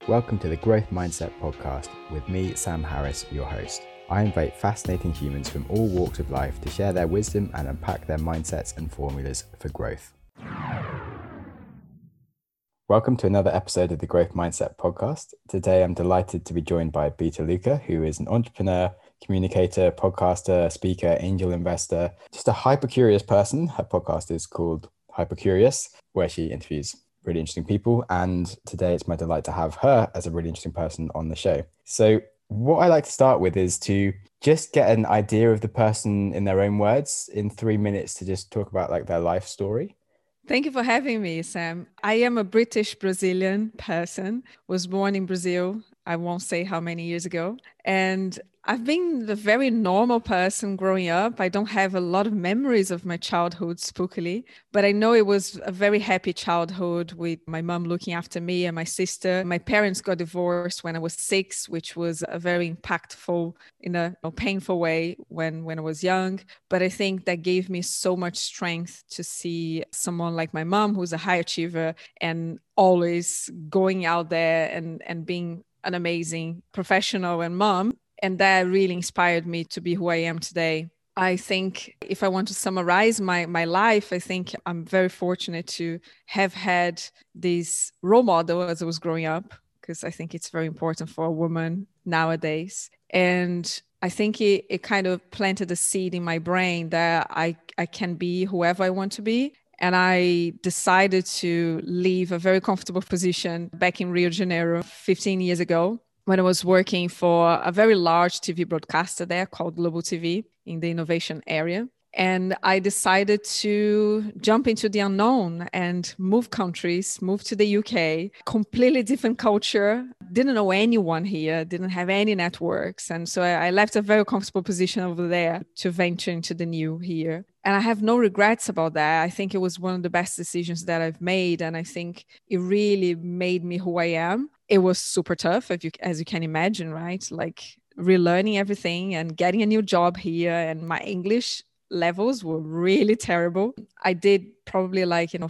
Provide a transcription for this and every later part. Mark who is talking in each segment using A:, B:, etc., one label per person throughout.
A: Welcome to the Growth Mindset Podcast with me, Sam Harris, your host. I invite fascinating humans from all walks of life to share their wisdom and unpack their mindsets and formulas for growth. Welcome to another episode of the Growth Mindset Podcast. Today, I'm delighted to be joined by Beta Luca, who is an entrepreneur, communicator, podcaster, speaker, angel investor, just a hyper-curious person. Her podcast is called Hyper Curious, where she interviews really interesting people. And today it's my delight to have her as a really interesting person on the show. So what I like to start with is to just get an idea of the person in their own words in 3 minutes to just talk about like their life story.
B: Thank you for having me, Sam. I am a British Brazilian person, was born in Brazil. I won't say how many years ago. And I've been a very normal person growing up. I don't have a lot of memories of my childhood, spookily, but I know it was a very happy childhood with my mom looking after me and my sister. My parents got divorced when I was 6, which was a very impactful, in a painful way when I was young. But I think that gave me so much strength to see someone like my mom, who's a high achiever and always going out there and being an amazing professional and mom. And that really inspired me to be who I am today. I think if I want to summarize my life, I think I'm very fortunate to have had this role model as I was growing up, because I think it's very important for a woman nowadays. And I think it kind of planted a seed in my brain that I can be whoever I want to be. And I decided to leave a very comfortable position back in Rio de Janeiro 15 years ago, when I was working for a very large TV broadcaster there called Global TV in the innovation area. And I decided to jump into the unknown and move countries, move to the UK, completely different culture, didn't know anyone here, didn't have any networks. And so I left a very comfortable position over there to venture into the new here. And I have no regrets about that. I think it was one of the best decisions that I've made. And I think it really made me who I am. It was super tough, as you can imagine, right? Like relearning everything and getting a new job here. And my English levels were really terrible. I did probably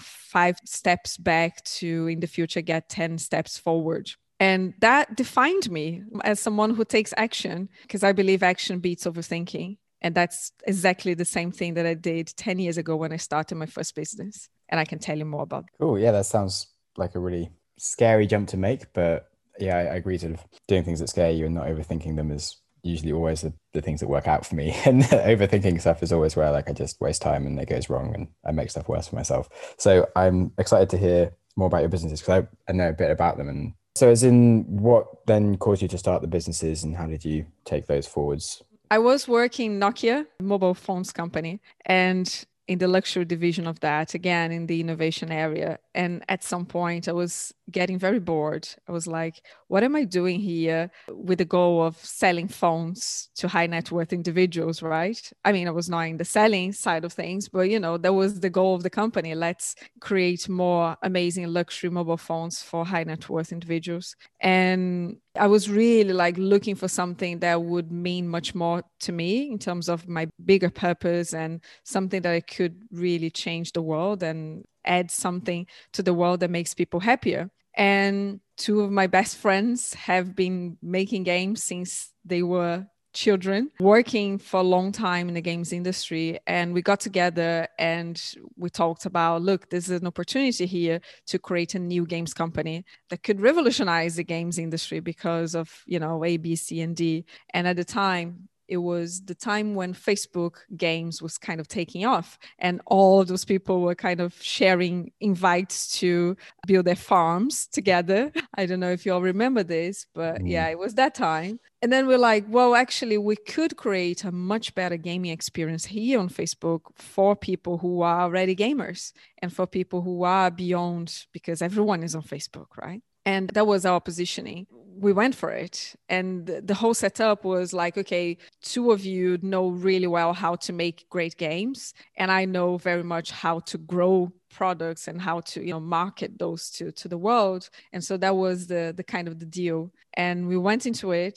B: 5 steps back to in the future get 10 steps forward. And that defined me as someone who takes action, because I believe action beats overthinking. And that's exactly the same thing that I did 10 years ago when I started my first business. And I can tell you more about it.
A: Cool. Yeah, that sounds like a really scary jump to make. But yeah, I agree. Sort of doing things that scare you and not overthinking them is usually always the things that work out for me. And overthinking stuff is always where like I just waste time and it goes wrong and I make stuff worse for myself. So I'm excited to hear more about your businesses because I know a bit about them. And so as in what then caused you to start the businesses and how did you take those forwards?
B: I was working Nokia, mobile phones company, and in the luxury division of that, again, in the innovation area. And at some point, I was getting very bored. I was like, what am I doing here with the goal of selling phones to high net worth individuals, right? I mean, I was not in the selling side of things, but that was the goal of the company. Let's create more amazing luxury mobile phones for high net worth individuals. And I was really looking for something that would mean much more to me in terms of my bigger purpose and something that I could really change the world and add something to the world that makes people happier. And 2 of my best friends have been making games since they were children, working for a long time in the games industry. And we got together and we talked about, look, there's an opportunity here to create a new games company that could revolutionize the games industry because of, A, B, C, and D. And at the time, it was the time when Facebook games was kind of taking off and all of those people were kind of sharing invites to build their farms together. I don't know if you all remember this, but yeah, it was that time. And then we're like, well, actually, we could create a much better gaming experience here on Facebook for people who are already gamers and for people who are beyond, because everyone is on Facebook, right? And that was our positioning. We went for it. And the whole setup was like, okay, 2 of you know really well how to make great games. And I know very much how to grow products and how to market those to the world. And so that was the kind of the deal. And we went into it.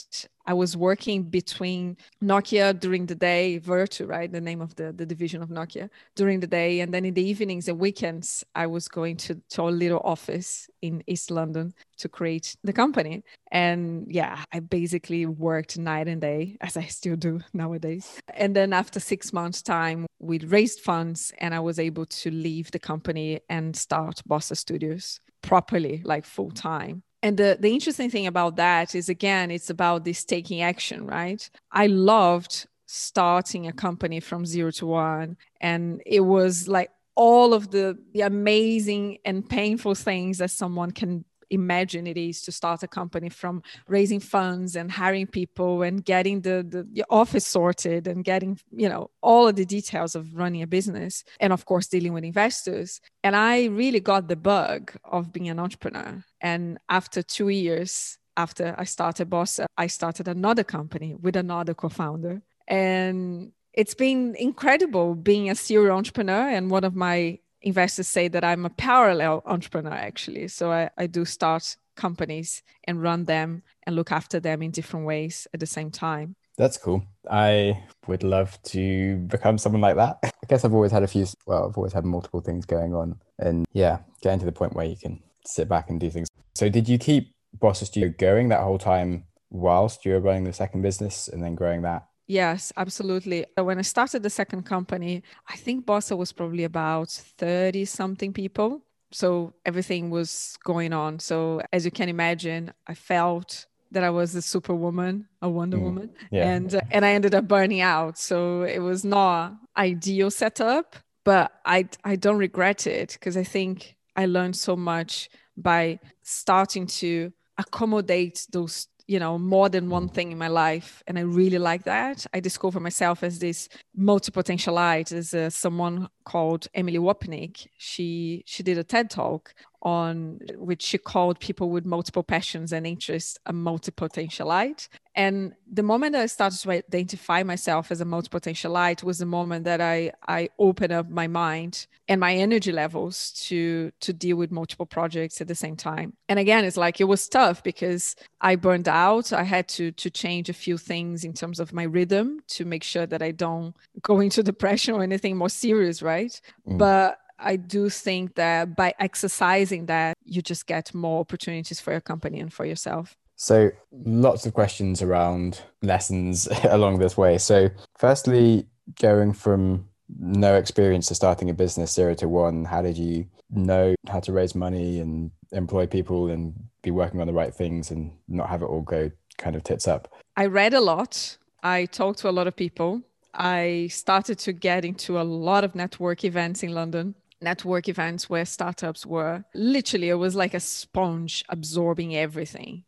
B: I was working between Nokia during the day, Virtu, right? The name of the division of Nokia during the day. And then in the evenings and weekends, I was going to our little office in East London to create the company. And yeah, I basically worked night and day, as I still do nowadays. And then after 6 months' time, we raised funds and I was able to leave the company and start Bossa Studios properly, like full time. And the interesting thing about that is, again, it's about this taking action, right? I loved starting a company from 0 to 1. And it was like all of the amazing and painful things that someone can imagine it is to start a company, from raising funds and hiring people and getting the office sorted and getting, all of the details of running a business, and of course dealing with investors. And I really got the bug of being an entrepreneur. And after 2 years after I started Bossa, I started another company with another co-founder. And it's been incredible being a serial entrepreneur. And one of my investors say that I'm a parallel entrepreneur, actually. So I do start companies and run them and look after them in different ways at the same time.
A: That's cool. I would love to become someone like that. I guess I've always had multiple things going on, and yeah, getting to the point where you can sit back and do things. So did you keep Bossa Studio going that whole time whilst you were running the second business and then growing that?
B: Yes, absolutely. When I started the second company, I think Bossa was probably about 30 something people. So everything was going on. So as you can imagine, I felt that I was a superwoman, a Wonder Woman,
A: yeah.
B: and I ended up burning out. So it was not ideal setup, but I don't regret it, because I think I learned so much by starting to accommodate those, more than one thing in my life. And I really like that. I discover myself as this multi-potentialite. There's someone called Emily Wapnick. She did a TED talk on which she called people with multiple passions and interests a multi-potentialite. And the moment that I started to identify myself as a multi-potentialite was the moment that I opened up my mind and my energy levels to deal with multiple projects at the same time. And again, it's like, it was tough because I burned out. I had to change a few things in terms of my rhythm to make sure that I don't go into depression or anything more serious, right? But I do think that by exercising that, you just get more opportunities for your company and for yourself.
A: So lots of questions around lessons along this way. So firstly, going from no experience to starting a business 0 to 1, how did you know how to raise money and employ people and be working on the right things and not have it all go kind of tits up?
B: I read a lot. I talked to a lot of people. I started to get into a lot of network events in London. Network events where startups were literally, it was like a sponge absorbing everything.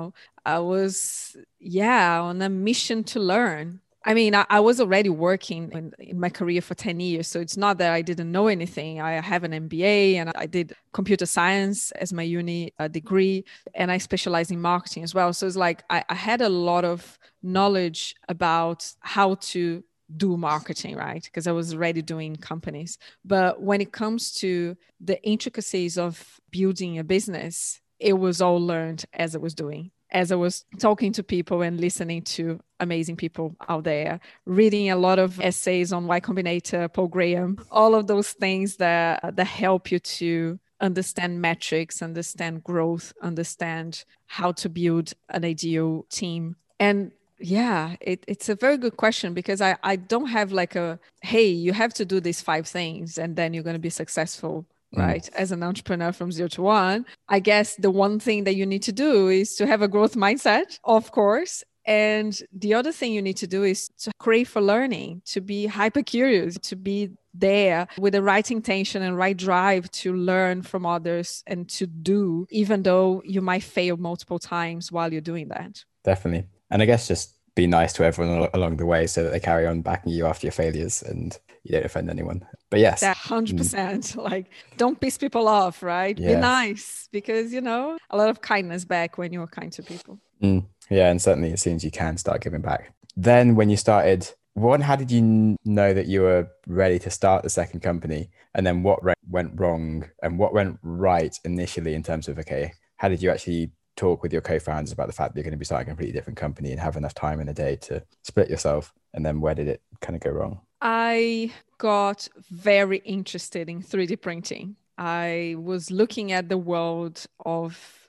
B: I was, on a mission to learn. I mean, I was already working in my career for 10 years. So it's not that I didn't know anything. I have an MBA and I did computer science as my uni degree, and I specialize in marketing as well. So it's like I had a lot of knowledge about how to do marketing, right? Because I was already doing companies. But when it comes to the intricacies of building a business, it was all learned as I was doing, as I was talking to people and listening to amazing people out there, reading a lot of essays on Y Combinator, Paul Graham, all of those things that help you to understand metrics, understand growth, understand how to build an ideal team. And yeah, it's a very good question, because I don't have like hey, you have to do these 5 things and then you're going to be successful, right? As an entrepreneur from 0 to 1, I guess the one thing that you need to do is to have a growth mindset, of course. And the other thing you need to do is to crave for learning, to be hyper curious, to be there with the right intention and right drive to learn from others and to do, even though you might fail multiple times while you're doing that.
A: Definitely. And I guess just be nice to everyone along the way so that they carry on backing you after your failures and you don't offend anyone. But yes.
B: 100%. Like, don't piss people off, right?
A: Yes.
B: Be nice, because, a lot of kindness back when you're kind to people.
A: Yeah. And certainly as soon as you can, start giving back. Then when you started, how did you know that you were ready to start the second company? And then what went wrong and what went right initially in terms of, okay, how did you actually talk with your co-founders about the fact that you're going to be starting a completely different company and have enough time in a day to split yourself? And then where did it kind of go wrong?
B: I got very interested in 3D printing. I was looking at the world of,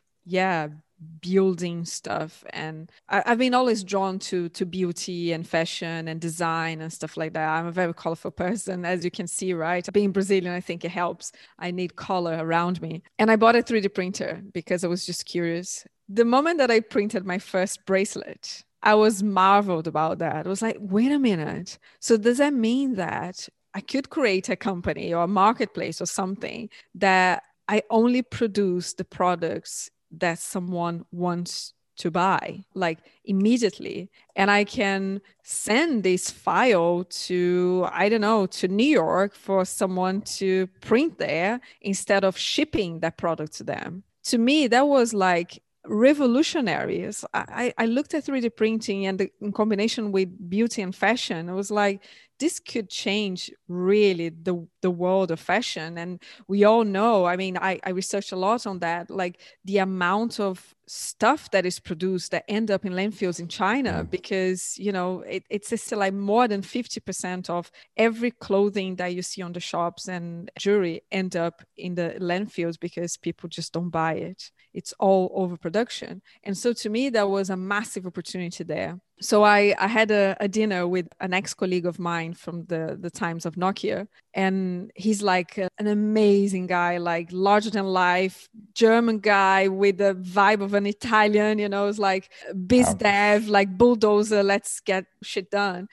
B: building stuff. And I've been always drawn to beauty and fashion and design and stuff like that. I'm a very colorful person, as you can see, right? Being Brazilian, I think it helps. I need color around me. And I bought a 3D printer because I was just curious. The moment that I printed my first bracelet, I was marveled about that. I was like, wait a minute. So does that mean that I could create a company or a marketplace or something that I only produce the products that someone wants to buy, like immediately, and I can send this file to, I don't know, to New York for someone to print there instead of shipping that product to them? To me, that was like revolutionary. I looked at 3D printing and in combination with beauty and fashion, I was like, this could change really the world of fashion. And we all know, I mean, I researched a lot on that, like the amount of stuff that is produced that end up in landfills in China, because, it's still like more than 50% of every clothing that you see on the shops and jewelry end up in the landfills because people just don't buy it. It's all overproduction. And so to me, that was a massive opportunity there. So I had a dinner with an ex-colleague of mine from the times of Nokia. And he's like an amazing guy, like larger than life, German guy with the vibe of an Italian, it's like biz dev, like bulldozer, let's get shit done.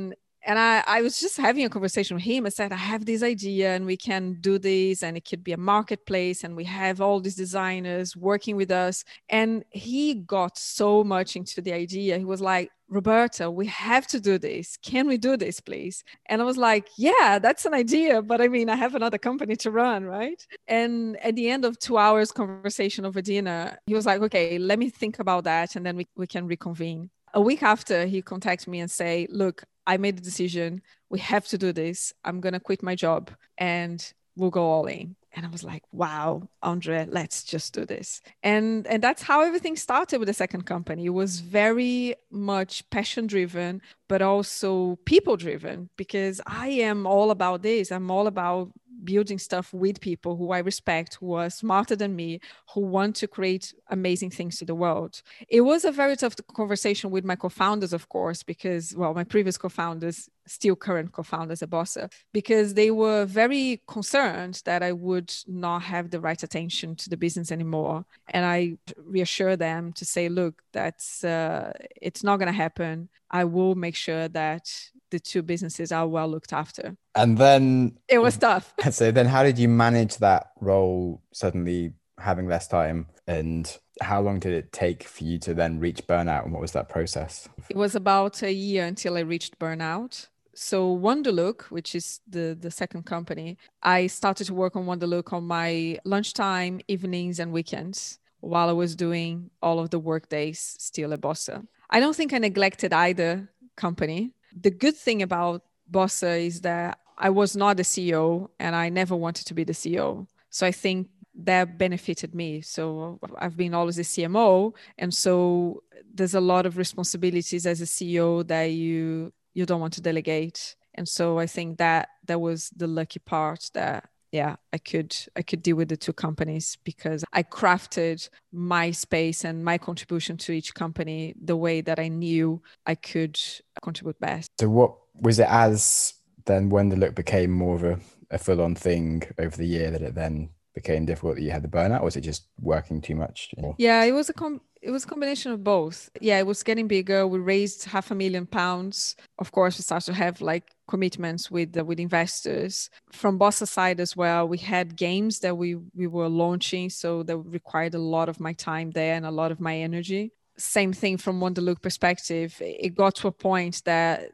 B: And I was just having a conversation with him. I said, I have this idea and we can do this and it could be a marketplace and we have all these designers working with us. And he got so much into the idea. He was like, Roberta, we have to do this. Can we do this, please? And I was like, yeah, that's an idea. But I mean, I have another company to run, right? And at the end of 2 hours conversation over dinner, he was like, okay, let me think about that. And then we can reconvene. A week after, he contacted me and say, look, I made the decision. We have to do this. I'm going to quit my job and we'll go all in. And I was like, wow, Andre, let's just do this. And that's how everything started with the second company. It was very much passion driven, but also people driven, because I am all about this. I'm all about building stuff with people who I respect, who are smarter than me, who want to create amazing things to the world. It was a very tough conversation with my co-founders, of course, because, well, my previous co-founders, still current co-founders at Bossa, because they were very concerned that I would not have the right attention to the business anymore. And I reassured them to say, look, that's it's not going to happen. I will make sure that the two businesses are well looked after.
A: And then
B: it was tough.
A: So then how did you manage that role suddenly having less time, and how long did it take for you to then reach burnout, and what was that process?
B: It was about a year until I reached burnout. So Wonderlook, which is the second company, I started to work on Wonderlook on my lunchtime, evenings, and weekends while I was doing all of the work days still at Bossa. I don't think I neglected either company. The good thing about Bossa is that I was not the CEO and I never wanted to be the CEO. So I think that benefited me. So I've been always a CMO. And so there's a lot of responsibilities as a CEO that you don't want to delegate. And so I think that was the lucky part, that I could deal with the two companies because I crafted my space and my contribution to each company the way that I knew I could contribute best.
A: So what was it, as then when Wonderlook became more of a full-on thing over the year, that it then became difficult, that you had the burnout, or was it just working too much?
B: Yeah, it was a combination of both. Yeah, it was getting bigger. We raised £500,000. Of course, we started to have like commitments with investors. From Bossa side as well, we had games that we were launching, so that required a lot of my time there and a lot of my energy. Same thing from Wonderlook perspective. It got to a point that,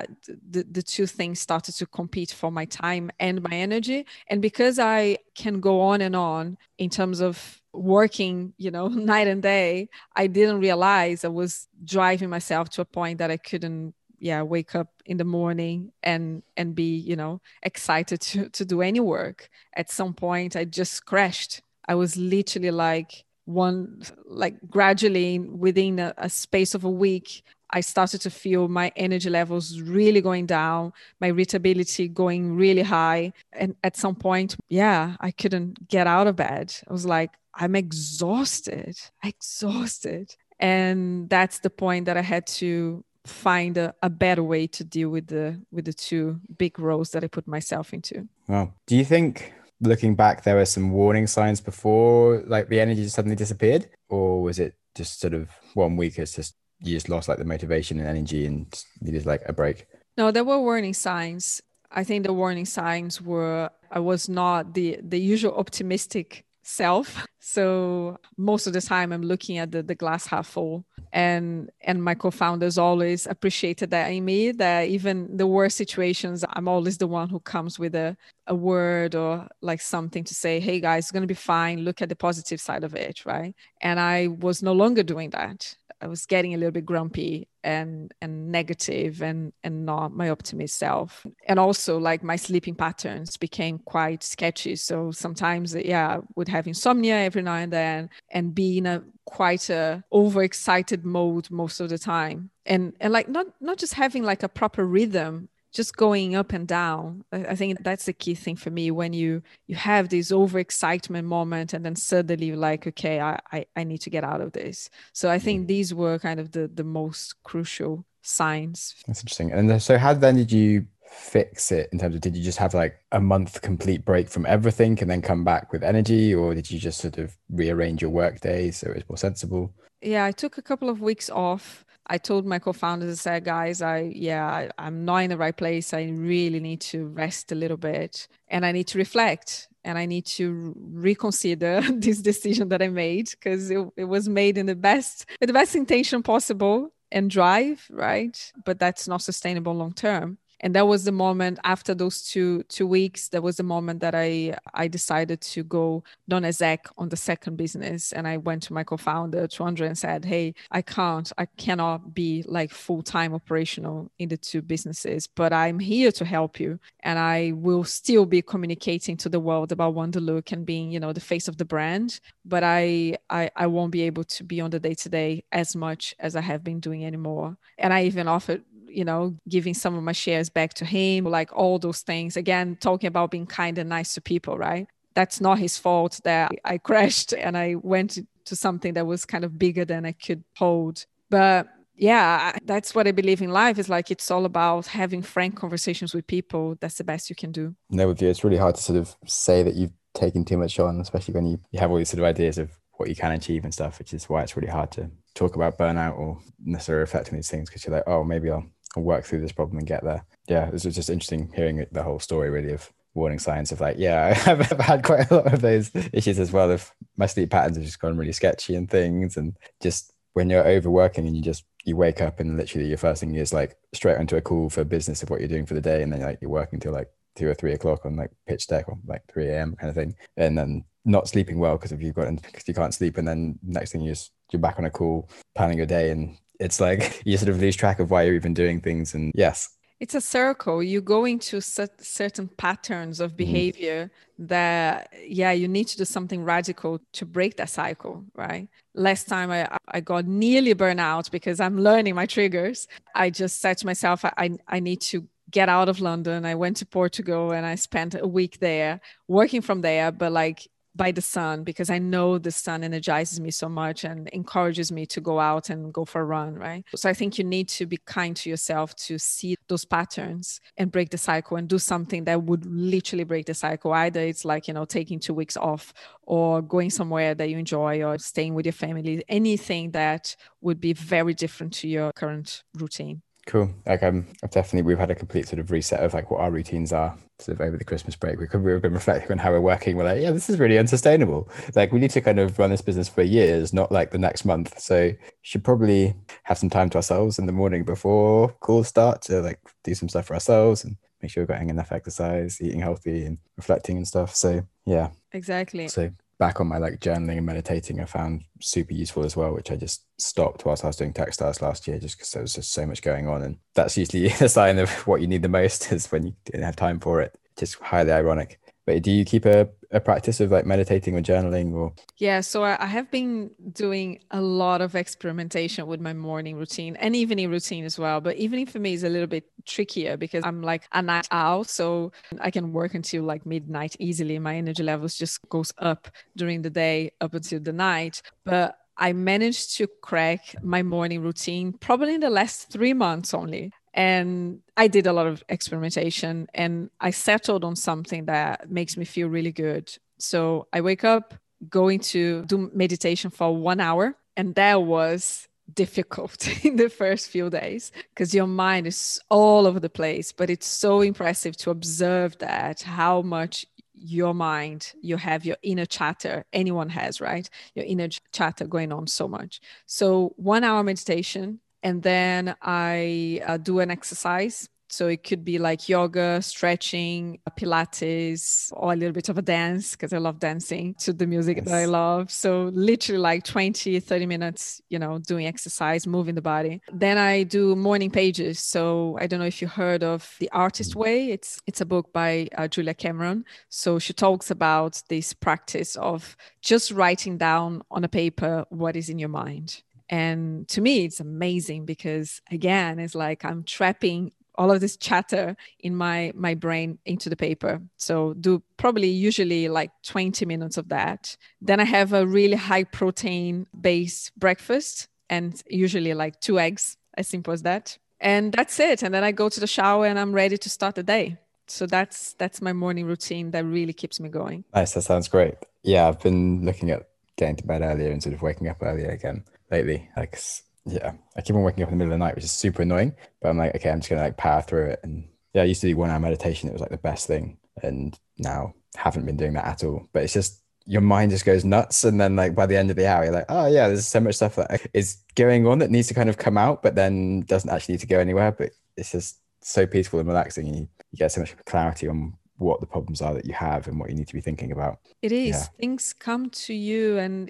B: the two things started to compete for my time and my energy. And because I can go on and on in terms of working, night and day, I didn't realize I was driving myself to a point that I couldn't wake up in the morning and be, excited to do any work. At some point, I just crashed. I was literally like, gradually within a space of a week, I started to feel my energy levels really going down, my irritability going really high. And at some point, yeah, I couldn't get out of bed. I was like, I'm exhausted. And that's the point that I had to find a better way to deal with the two big roles that I put myself into.
A: Wow. Do you think, looking back, there were some warning signs before like the energy just suddenly disappeared? Or was it just sort of 1 week, it's just you just lost like the motivation and energy and needed like a break?
B: No, there were warning signs. I think the warning signs were I was not the usual optimistic self. So most of the time I'm looking at the glass half full. And my co-founders always appreciated that in me, that even the worst situations, I'm always the one who comes with a word or like something to say, hey guys, it's going to be fine. Look at the positive side of it, right? And I was no longer doing that. I was getting a little bit grumpy and negative and not my optimist self. And also like my sleeping patterns became quite sketchy. So sometimes, yeah, I would have insomnia every now and then and be in a quite a overexcited mode most of the time. And like not just having like a proper rhythm, just going up and down. I think that's the key thing for me, when you have this overexcitement moment and then suddenly you're like, okay, I need to get out of this. So I think these were kind of the most crucial signs.
A: That's interesting. And so how then did you fix it in terms of, did you just have like a month complete break from everything and then come back with energy, or did you just sort of rearrange your work days so it was more sensible?
B: Yeah, I took a couple of weeks off. I told my co-founders, I said, guys, I'm not in the right place. I really need to rest a little bit and I need to reflect and I need to reconsider this decision that I made, because it was made in with the best intention possible and drive, right? But that's not sustainable long term. And that was the moment after those two weeks, that was the moment that I decided to go non-exec on the second business. And I went to my co-founder, Andre, and said, hey, I cannot be like full-time operational in the two businesses, but I'm here to help you. And I will still be communicating to the world about Wonderlook and being, the face of the brand. But I won't be able to be on the day-to-day as much as I have been doing anymore. And I even offered, giving some of my shares back to him, like all those things. Again, talking about being kind and nice to people, right? That's not his fault that I crashed and I went to something that was kind of bigger than I could hold. But yeah, that's what I believe in life, is like, it's all about having frank conversations with people. That's the best you can do.
A: No, with you, it's really hard to sort of say that you've taken too much on, especially when you have all these sort of ideas of what you can achieve and stuff, which is why it's really hard to talk about burnout or necessarily reflecting these things, because you're like, oh, maybe I'll work through this problem and get there. Yeah, it was just interesting hearing the whole story really of warning signs of like, yeah, I've had quite a lot of those issues as well. If my sleep patterns have just gone really sketchy and things, and just when you're overworking and you wake up and literally your first thing is like straight onto a call for business of what you're doing for the day, and then like you're working till like 2 or 3 o'clock on like pitch deck or like 3 a.m. kind of thing, and then not sleeping well because you can't sleep, and then next thing you're back on a call planning your day, and it's like you sort of lose track of why you're even doing things. And yes,
B: it's a circle. You go into certain patterns of behavior that, yeah, you need to do something radical to break that cycle, right? Last time I got nearly burned out because I'm learning my triggers. I just said to myself, I need to get out of London. I went to Portugal and I spent a week there working from there, but like by the sun, because I know the sun energizes me so much and encourages me to go out and go for a run, right? So I think you need to be kind to yourself to see those patterns and break the cycle and do something that would literally break the cycle. Either it's like, taking 2 weeks off or going somewhere that you enjoy or staying with your family, anything that would be very different to your current routine.
A: Cool. Like we've had a complete sort of reset of like what our routines are sort of over the Christmas break. We've been reflecting on how we're working. We're like, yeah, this is really unsustainable. Like we need to kind of run this business for years, not like the next month. So should probably have some time to ourselves in the morning before calls start to like do some stuff for ourselves and make sure we're getting enough exercise, eating healthy and reflecting and stuff. So yeah.
B: Exactly.
A: So back on my like journaling and meditating, I found super useful as well, which I just stopped whilst I was doing Techstars last year, just because there was just so much going on. And that's usually a sign of what you need the most, is when you didn't have time for it. Just highly ironic. But do you keep a practice of like meditating or journaling or?
B: Yeah, so I have been doing a lot of experimentation with my morning routine and evening routine as well. But evening for me is a little bit trickier because I'm like a night owl, so I can work until like midnight easily. My energy levels just goes up during the day up until the night. But I managed to crack my morning routine probably in the last 3 months only. And I did a lot of experimentation and I settled on something that makes me feel really good. So I wake up, going to do meditation for 1 hour. And that was difficult in the first few days because your mind is all over the place. But it's so impressive to observe that how much your mind, you have your inner chatter, anyone has, right? Your inner chatter going on so much. So 1 hour meditation, and then I do an exercise. So it could be like yoga, stretching, Pilates, or a little bit of a dance because I love dancing to the music that I
A: Yes.
B: love. So literally like 20, 30 minutes, doing exercise, moving the body. Then I do morning pages. So I don't know if you heard of The Artist Way. It's a book by Julia Cameron. So she talks about this practice of just writing down on a paper what is in your mind. And to me, it's amazing because again, it's like I'm trapping all of this chatter in my brain into the paper. So do probably usually like 20 minutes of that. Then I have a really high protein based breakfast and usually like 2 eggs, as simple as that. And that's it. And then I go to the shower and I'm ready to start the day. So that's my morning routine that really keeps me going.
A: Nice. That sounds great. Yeah, I've been looking at getting to bed earlier and sort of waking up earlier again lately. Like, yeah, I keep on waking up in the middle of the night, which is super annoying. But I'm like, okay, I'm just gonna like power through it. And yeah, I used to do 1 hour meditation. It was like the best thing. And now haven't been doing that at all. But it's just your mind just goes nuts. And then like by the end of the hour, you're like, oh yeah, there's so much stuff that is going on that needs to kind of come out, but then doesn't actually need to go anywhere. But it's just so peaceful and relaxing. And you get so much clarity on what the problems are that you have and what you need to be thinking about.
B: It
A: Yeah.
B: is. Things come to you. And,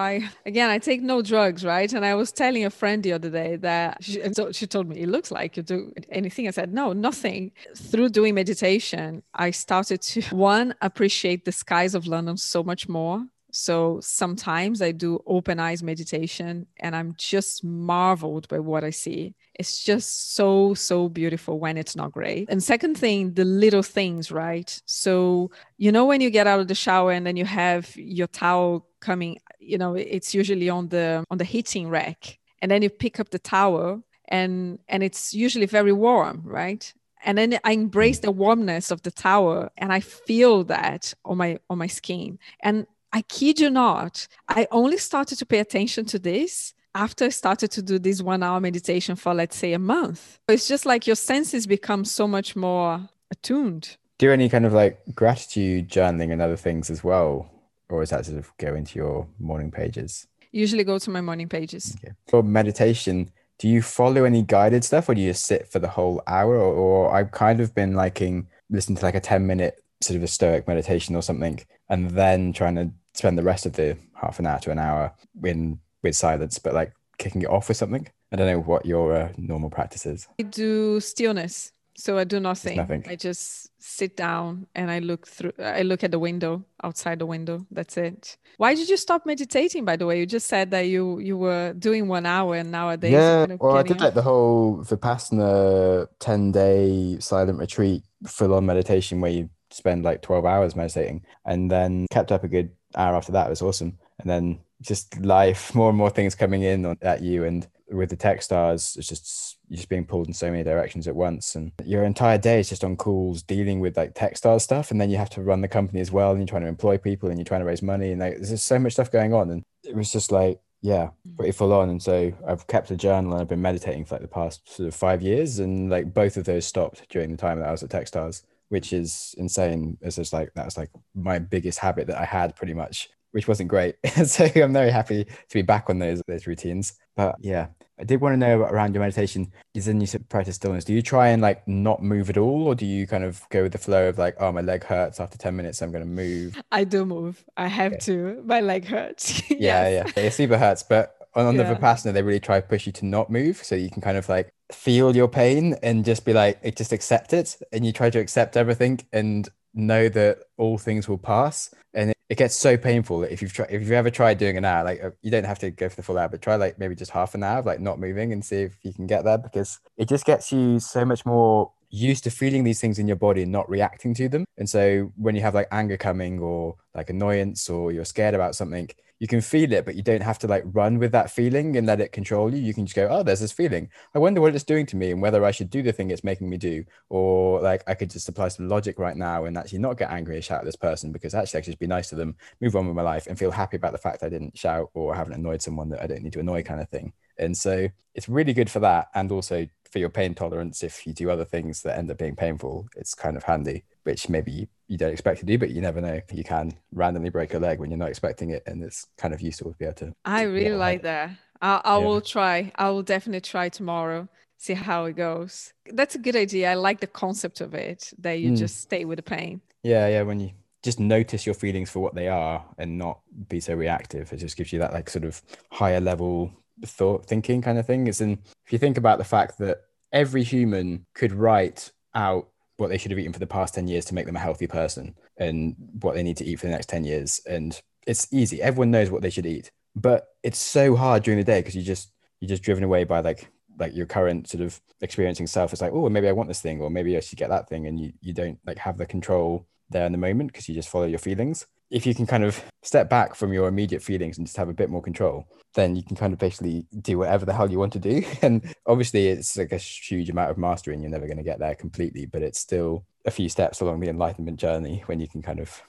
B: I take no drugs, right? And I was telling a friend the other day that she told me, it looks like you do anything. I said, no, nothing. Through doing meditation, I started to, one, appreciate the skies of London so much more. So sometimes I do open eyes meditation and I'm just marveled by what I see. It's just so, so beautiful when it's not gray. And second thing, the little things, right? So, when you get out of the shower and then you have your towel coming, it's usually on the heating rack. And then you pick up the towel and it's usually very warm, right? And then I embrace the warmness of the towel and I feel that on my skin. And I kid you not, I only started to pay attention to this after I started to do this 1 hour meditation for, let's say, a month. It's just like your senses become so much more attuned.
A: Do any kind of like gratitude journaling and other things as well? Or is that sort of go into your morning pages?
B: Usually go to my morning pages.
A: Okay. For meditation, do you follow any guided stuff or do you just sit for the whole hour? Or I've kind of been liking listening to like a 10-minute sort of a stoic meditation or something, and then trying to spend the rest of the half an hour to an hour with silence, but like kicking it off with something. I don't know what your normal practice is.
B: I do stillness. So I do
A: It's
B: nothing.
A: nothing.
B: I just sit down and I look at the window, outside the window. That's it. Why did you stop meditating, by the way? You just said that you were doing 1 hour and nowadays you're
A: Yeah,
B: kind of
A: well, I
B: getting
A: did like
B: off.
A: the whole Vipassana 10-day silent retreat full on meditation where you spend like 12 hours meditating and then kept up a good hour after that. It was awesome. And then just life, more and more things coming in at you. And with the Techstars, it's just you're just being pulled in so many directions at once. And your entire day is just on calls dealing with like Techstars stuff. And then you have to run the company as well. And you're trying to employ people and you're trying to raise money. And like, there's just so much stuff going on. And it was just like, yeah, pretty full on. And so I've kept a journal and I've been meditating for like the past sort of 5 years. And like both of those stopped during the time that I was at Techstars, which is insane. It's just like, that was like my biggest habit that I had pretty much, which wasn't great. So I'm very happy to be back on those routines. But yeah, I did want to know around your meditation. Is then you said practice stillness. Do you try and like not move at all, or do you kind of go with the flow of like, oh, my leg hurts after 10 minutes, so I'm going to move?
B: I do move. I have
A: Okay.
B: to. My leg hurts.
A: Yeah,
B: Yes.
A: yeah. It super hurts, but on the
B: Yeah.
A: Vipassana, they really try to push you to not move, so you can kind of like feel your pain and just be like, just accept it, and you try to accept everything and know that all things will pass. And it gets so painful that if you've ever tried doing an hour, like you don't have to go for the full hour, but try like maybe just half an hour of like not moving and see if you can get there, because it just gets you so much more used to feeling these things in your body and not reacting to them. And so when you have like anger coming or like annoyance or you're scared about something, you can feel it, but you don't have to like run with that feeling and let it control you. You can just go, oh, there's this feeling. I wonder what it's doing to me and whether I should do the thing it's making me do. Or like I could just apply some logic right now and actually not get angry and shout at this person, because actually I should just be nice to them, move on with my life and feel happy about the fact I didn't shout or haven't annoyed someone that I don't need to annoy, kind of thing. And so it's really good for that. And also for your pain tolerance, if you do other things that end up being painful, it's kind of handy, which maybe you don't expect to do, but you never know. You can randomly break a leg when you're not expecting it. And it's kind of useful to be able to.
B: I really like that. I will try. I will definitely try tomorrow, see how it goes. That's a good idea. I like the concept of it, that you just stay with the pain.
A: Yeah. When you just notice your feelings for what they are and not be so reactive, it just gives you that like sort of higher level thinking kind of thing. It's in, if you think about the fact that every human could write out what they should have eaten for the past 10 years to make them a healthy person and what they need to eat for the next 10 years. And it's easy. Everyone knows what they should eat, but it's so hard during the day because you're just driven away by like your current sort of experiencing self. It's like, oh, maybe I want this thing, or maybe I should get that thing. And you don't like have the control there in the moment because you just follow your feelings. If you can kind of step back from your immediate feelings and just have a bit more control, then you can kind of basically do whatever the hell you want to do. And obviously it's like a huge amount of mastery and you're never going to get there completely, but it's still a few steps along the enlightenment journey when you can kind of,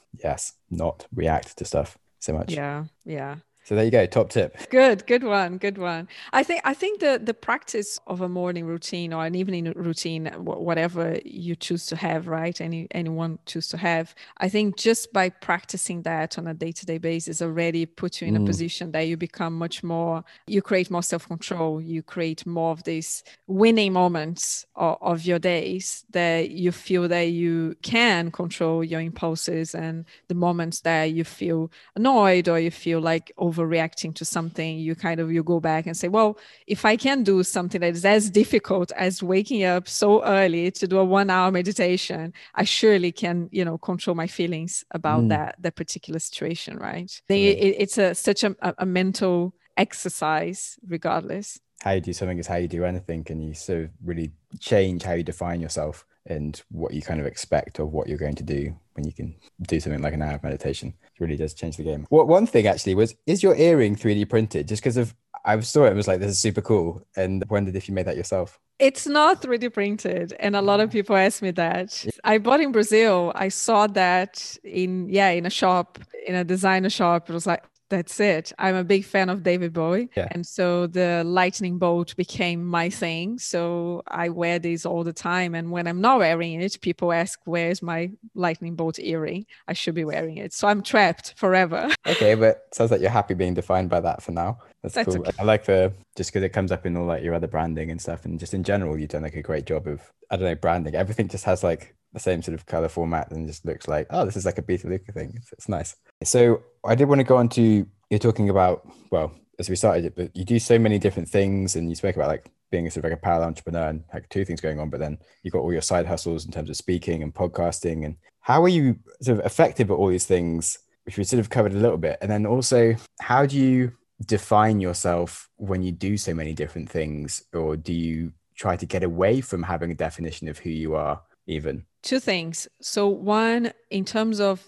A: not react to stuff so much.
B: Yeah.
A: So there you go, top tip.
B: Good one. I think the practice of a morning routine or an evening routine, whatever you choose to have, right? Anyone choose to have. I think just by practicing that on a day-to-day basis already puts you in a position that you become much more, you create more self-control, you create more of these winning moments of your days, that you feel that you can control your impulses and the moments that you feel annoyed or you feel like overreacting to something, you go back and say, well, if I can do something that is as difficult as waking up so early to do a 1 hour meditation, I surely can, control my feelings about that particular situation, right? It's such a mental exercise regardless.
A: How you do something is how you do anything. And you sort of really change how you define yourself and what you kind of expect of what you're going to do when you can do something like an hour of meditation. It really does change the game. One thing actually is your earring 3D printed? Just because I saw it and was like, this is super cool. And wondered if you made that yourself.
B: It's not 3D printed. And a lot of people ask me that. I bought in Brazil. I saw that in a shop, in a designer shop. It was like, that's it. I'm a big fan of David Bowie.
A: Yeah.
B: And so the lightning bolt became my thing. So I wear these all the time. And when I'm not wearing it, people ask, where's my lightning bolt earring? I should be wearing it. So I'm trapped forever.
A: Okay, but it sounds like you're happy being defined by that for now. That's cool. Okay. I like just because it comes up in all like your other branding and stuff. And just in general, you've done like a great job of, branding. Everything just has like the same sort of color format and just looks like, oh, this is like a Beta Luca thing. It's nice. So I did want to go on to, you're talking about, well, as we started it, but you do so many different things and you spoke about like being a sort of like a parallel entrepreneur and like two things going on, but then you've got all your side hustles in terms of speaking and podcasting. And how are you sort of effective at all these things, which we sort of covered a little bit? And then also, how do you define yourself when you do so many different things? Or do you try to get away from having a definition of who you are even?
B: Two things. So one, in terms of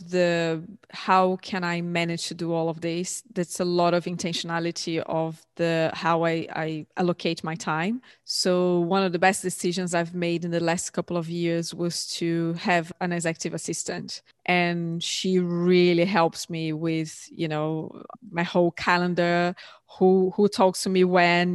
B: how can I manage to do all of this, that's a lot of intentionality of how I allocate my time. So one of the best decisions I've made in the last couple of years was to have an executive assistant. And she really helps me with, my whole calendar, who talks to me when,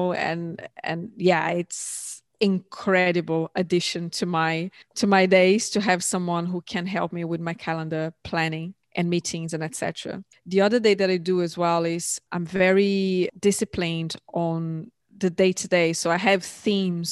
B: and yeah, it's incredible addition to my days to have someone who can help me with my calendar planning and meetings and etc. The other day that I do as well is I'm very disciplined on the day-to-day. So I have themes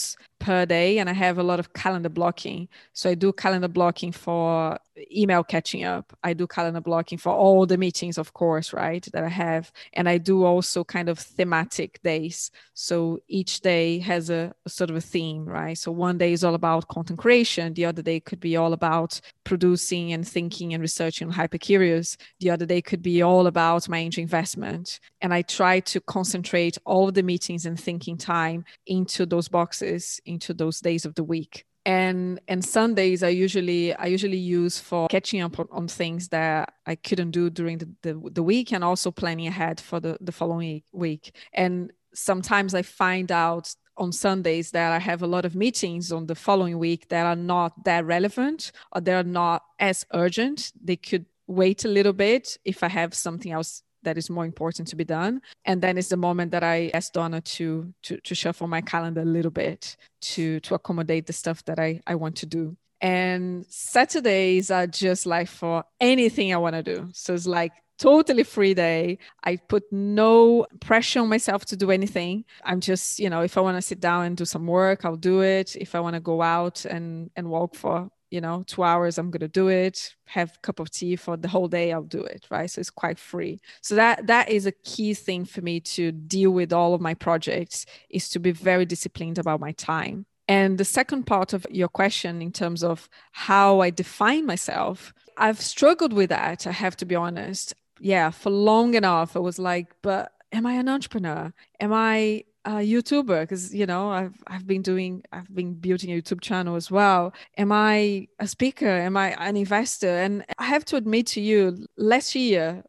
B: per day, and I have a lot of calendar blocking. So I do calendar blocking for email catching up. I do calendar blocking for all the meetings, of course, right, that I have. And I do also kind of thematic days. So each day has a sort of a theme, right? So one day is all about content creation. The other day could be all about producing and thinking and researching on Hypercurious. The other day could be all about my angel investment. And I try to concentrate all of the meetings and thinking time into those boxes, into those days of the week. And Sundays I usually use for catching up on things that I couldn't do during the week, and also planning ahead for the following week. And sometimes I find out on Sundays that I have a lot of meetings on the following week that are not that relevant, or they're not as urgent. They could wait a little bit if I have something else that is more important to be done. And then it's the moment that I ask Donna to shuffle my calendar a little bit to accommodate the stuff that I want to do. And Saturdays are just like for anything I want to do. So it's like totally free day. I put no pressure on myself to do anything. I'm just, if I want to sit down and do some work, I'll do it. If I want to go out and walk for 2 hours, I'm going to do it. Have a cup of tea for the whole day, I'll do it, right? So it's quite free. So that is a key thing for me to deal with all of my projects, is to be very disciplined about my time. And the second part of your question, in terms of how I define myself, I've struggled with that, I have to be honest. Yeah, for long enough, I was like, but am I an entrepreneur? Am I a YouTuber? Because I've been building a YouTube channel as well. Am I a speaker? Am I an investor? And I have to admit to you, last year,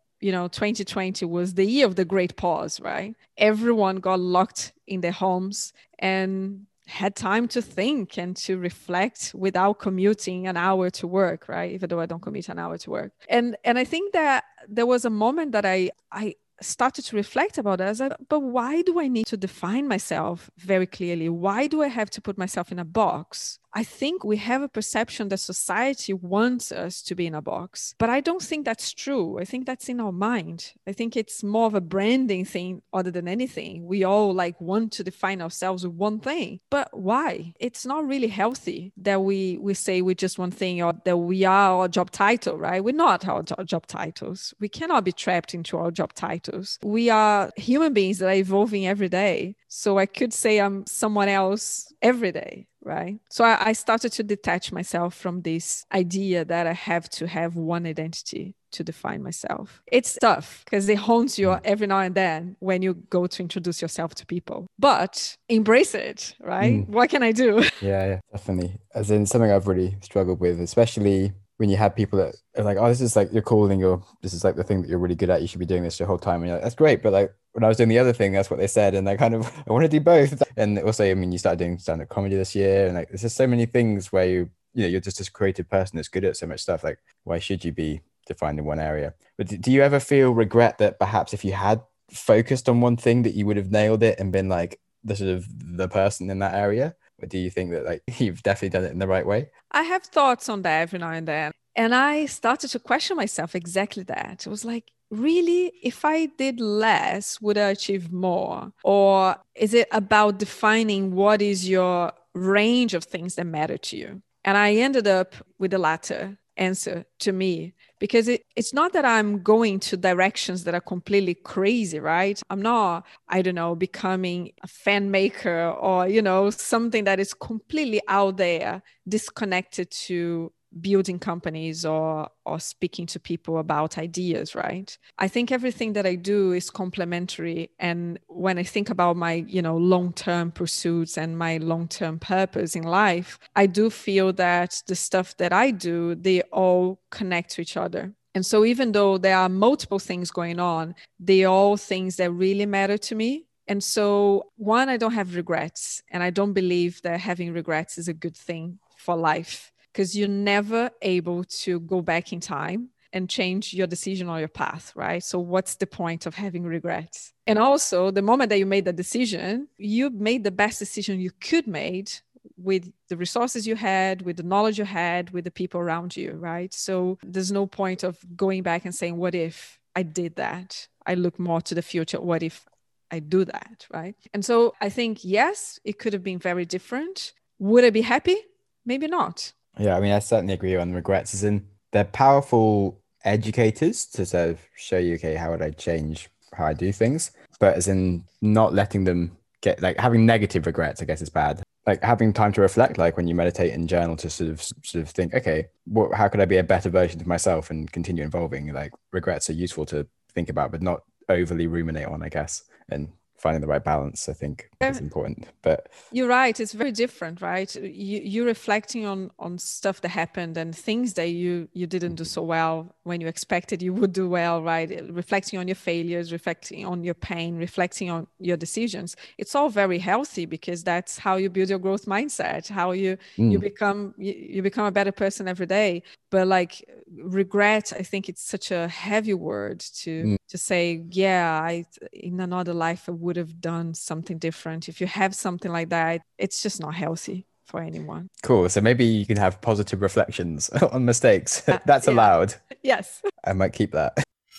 B: 2020 was the year of the great pause, right? Everyone got locked in their homes and had time to think and to reflect without commuting an hour to work, right? Even though I don't commute an hour to work. And I think that there was a moment that I started to reflect about it. I was like, but why do I need to define myself very clearly? Why do I have to put myself in a box? I think we have a perception that society wants us to be in a box, but I don't think that's true. I think that's in our mind. I think it's more of a branding thing other than anything. We all want to define ourselves with one thing, but why? It's not really healthy that we say we just one thing, or that we are our job title, right? We're not our job titles. We cannot be trapped into our job titles. We are human beings that are evolving every day. So I could say I'm someone else every day, right? So I started to detach myself from this idea that I have to have one identity to define myself. It's tough because it haunts you every now and then when you go to introduce yourself to people, but embrace it, right? What can I do?
A: Yeah, definitely. As in something I've really struggled with, especially when you have people that are like, oh, this is like your calling, or this is like the thing that you're really good at, you should be doing this the whole time. And you're like, that's great. But when I was doing the other thing, that's what they said. And I want to do both. And also, you started doing stand-up comedy this year. And there's just so many things where you're just this creative person that's good at so much stuff. Like, why should you be defined in one area? But do you ever feel regret that perhaps if you had focused on one thing that you would have nailed it and been like the sort of the person in that area? Or do you think that you've definitely done it in the right way?
B: I have thoughts on that every now and then. And I started to question myself exactly that. It was like, really, if I did less, would I achieve more? Or is it about defining what is your range of things that matter to you? And I ended up with the latter answer to me, because it's not that I'm going to directions that are completely crazy, right? I'm not, becoming a fan maker or, something that is completely out there, disconnected to building companies or speaking to people about ideas, right? I think everything that I do is complementary. And when I think about my, long-term pursuits and my long-term purpose in life, I do feel that the stuff that I do, they all connect to each other. And so even though there are multiple things going on, they are all things that really matter to me. And so, one, I don't have regrets. And I don't believe that having regrets is a good thing for life, because you're never able to go back in time and change your decision or your path, right? So what's the point of having regrets? And also, the moment that you made the decision, you made the best decision you could make with the resources you had, with the knowledge you had, with the people around you, right? So there's no point of going back and saying, what if I did that? I look more to the future. What if I do that, right? And so I think, yes, it could have been very different. Would I be happy? Maybe not.
A: Yeah, I mean, I certainly agree on regrets, as in they're powerful educators to sort of show you, okay, how would I change how I do things? But as in not letting them get like having negative regrets, I guess is bad. Like having time to reflect, like when you meditate and journal to sort of think, okay, how could I be a better version of myself and continue evolving? Like regrets are useful to think about, but not overly ruminate on, I guess. And finding the right balance, I think, is important. But
B: you're right. It's very different, right? You're reflecting on stuff that happened and things that you didn't do so well when you expected you would do well, right? Reflecting on your failures, reflecting on your pain, reflecting on your decisions. It's all very healthy because that's how you build your growth mindset, how you become a better person every day. But like regret, I think it's such a heavy word to say, yeah, in another life I would have done something different. If you have something like that, it's just not healthy for anyone.
A: Cool. So maybe you can have positive reflections on mistakes. That's allowed.
B: Yes.
A: I might keep that.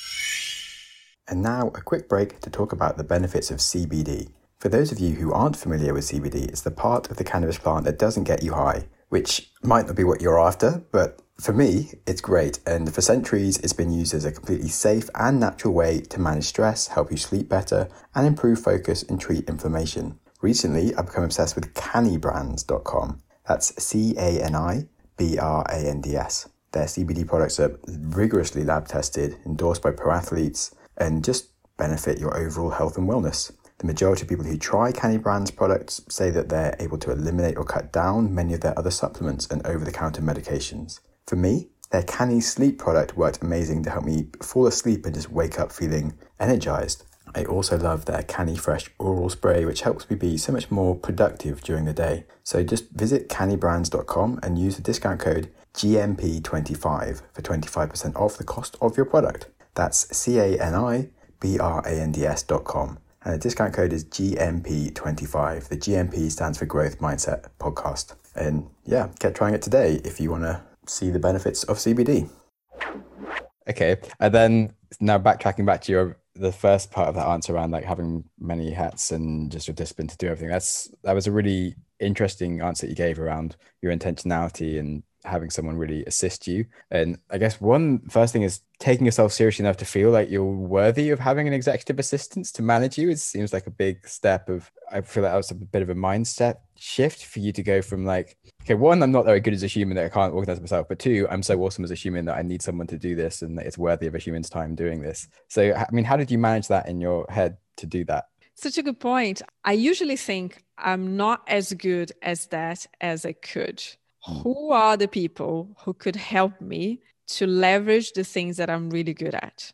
A: And now a quick break to talk about the benefits of CBD. For those of you who aren't familiar with CBD, it's the part of the cannabis plant that doesn't get you high, which might not be what you're after, but for me, it's great. And for centuries, it's been used as a completely safe and natural way to manage stress, help you sleep better, and improve focus and treat inflammation. Recently, I've become obsessed with canibrands.com. That's CANIBRANDS. Their CBD products are rigorously lab tested, endorsed by pro athletes, and just benefit your overall health and wellness. The majority of people who try Canny Brands products say that they're able to eliminate or cut down many of their other supplements and over-the-counter medications. For me, their Canny Sleep product worked amazing to help me fall asleep and just wake up feeling energized. I also love their Canny Fresh oral spray, which helps me be so much more productive during the day. So just visit cannybrands.com and use the discount code GMP25 for 25% off the cost of your product. That's CANIBRANDS.com. And the discount code is GMP25. The GMP stands for Growth Mindset Podcast. And yeah, get trying it today if you want to see the benefits of CBD. Okay. And then now backtracking back to the first part of that answer around like having many hats and just your discipline to do everything. That was a really interesting answer you gave around your intentionality and having someone really assist you. And I guess one first thing is taking yourself seriously enough to feel like you're worthy of having an executive assistant to manage you. It seems like a big step I feel like that was a bit of a mindset shift for you to go from like, okay, one, I'm not very good as a human that I can't organize myself, but two, I'm so awesome as a human that I need someone to do this and that it's worthy of a human's time doing this. So, I mean, how did you manage that in your head to do that?
B: Such a good point. I usually think I'm not as good as that as I could. Who are the people who could help me to leverage the things that I'm really good at?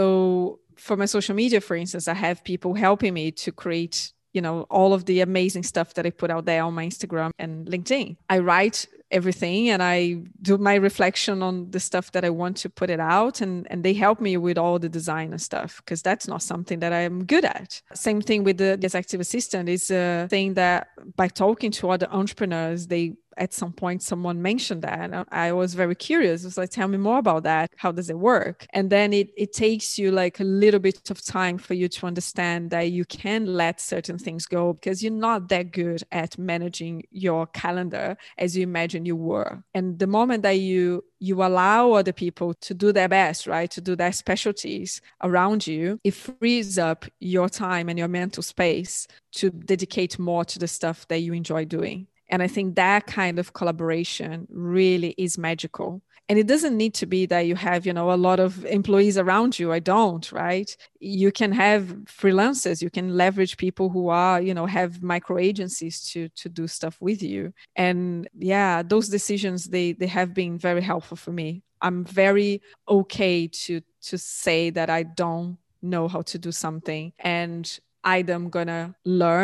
B: So for my social media, for instance, I have people helping me to create, all of the amazing stuff that I put out there on my Instagram and LinkedIn. I write everything and I do my reflection on the stuff that I want to put it out, and they help me with all the design and stuff because that's not something that I'm good at. Same thing with the executive assistant is a thing that by talking to other entrepreneurs, at some point someone mentioned that and I was very curious. It was like, tell me more about that. How does it work? And then it takes you like a little bit of time for you to understand that you can let certain things go because you're not that good at managing your calendar as you imagine you were. And the moment that you allow other people to do their best, right, to do their specialties around you, it frees up your time and your mental space to dedicate more to the stuff that you enjoy doing. And I think that kind of collaboration really is magical. And it doesn't need to be that you have, a lot of employees around you. I don't, right? You can have freelancers. You can leverage people who are, have micro agencies to do stuff with you. And yeah, those decisions, they have been very helpful for me. I'm very okay to say that I don't know how to do something and either I'm gonna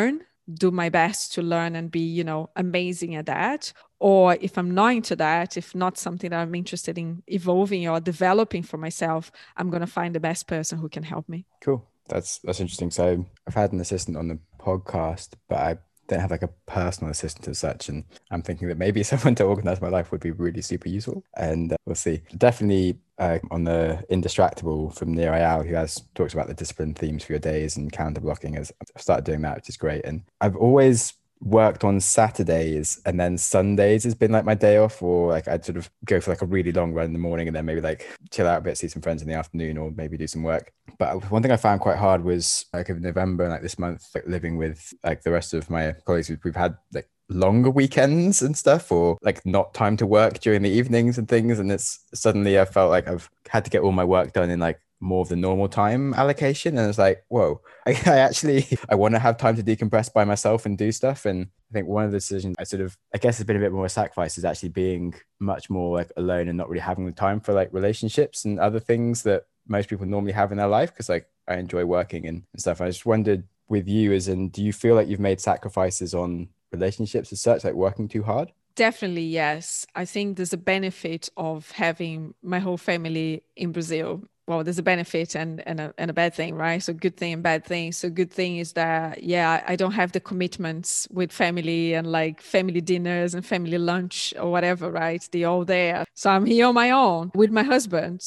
B: do my best to learn and be, amazing at that. Or if I'm not into that, if not something that I'm interested in evolving or developing for myself, I'm going to find the best person who can help me.
A: Cool. That's interesting. So I've had an assistant on the podcast, but I don't have like a personal assistant as such. And I'm thinking that maybe someone to organize my life would be really super useful. And we'll see. Definitely on the Indistractable from Nir Eyal, who talks about the discipline themes for your days and calendar blocking. I've started doing that, which is great. And I've always worked on Saturdays, and then Sundays has been like my day off, or like I'd sort of go for like a really long run in the morning and then maybe like chill out a bit, see some friends in the afternoon, or maybe do some work. But one thing I found quite hard was like in November and like this month, like living with like the rest of my colleagues, we've had like longer weekends and stuff, or like not time to work during the evenings and things. And it's suddenly I felt like I've had to get all my work done in like more of the normal time allocation. And it's like, whoa, I actually, I want to have time to decompress by myself and do stuff. And I think one of the decisions I sort of, I guess has been a bit more a sacrifice is actually being much more like alone and not really having the time for like relationships and other things that most people normally have in their life. Cause like I enjoy working and stuff. I just wondered with you as in, do you feel like you've made sacrifices on relationships as such, like working too hard?
B: Definitely, yes. I think there's a benefit of having my whole family in Brazil. Well, there's a benefit and a bad thing, right? So good thing and bad thing. So good thing is that, yeah, I don't have the commitments with family and like family dinners and family lunch or whatever, right? They're all there. So I'm here on my own with my husband.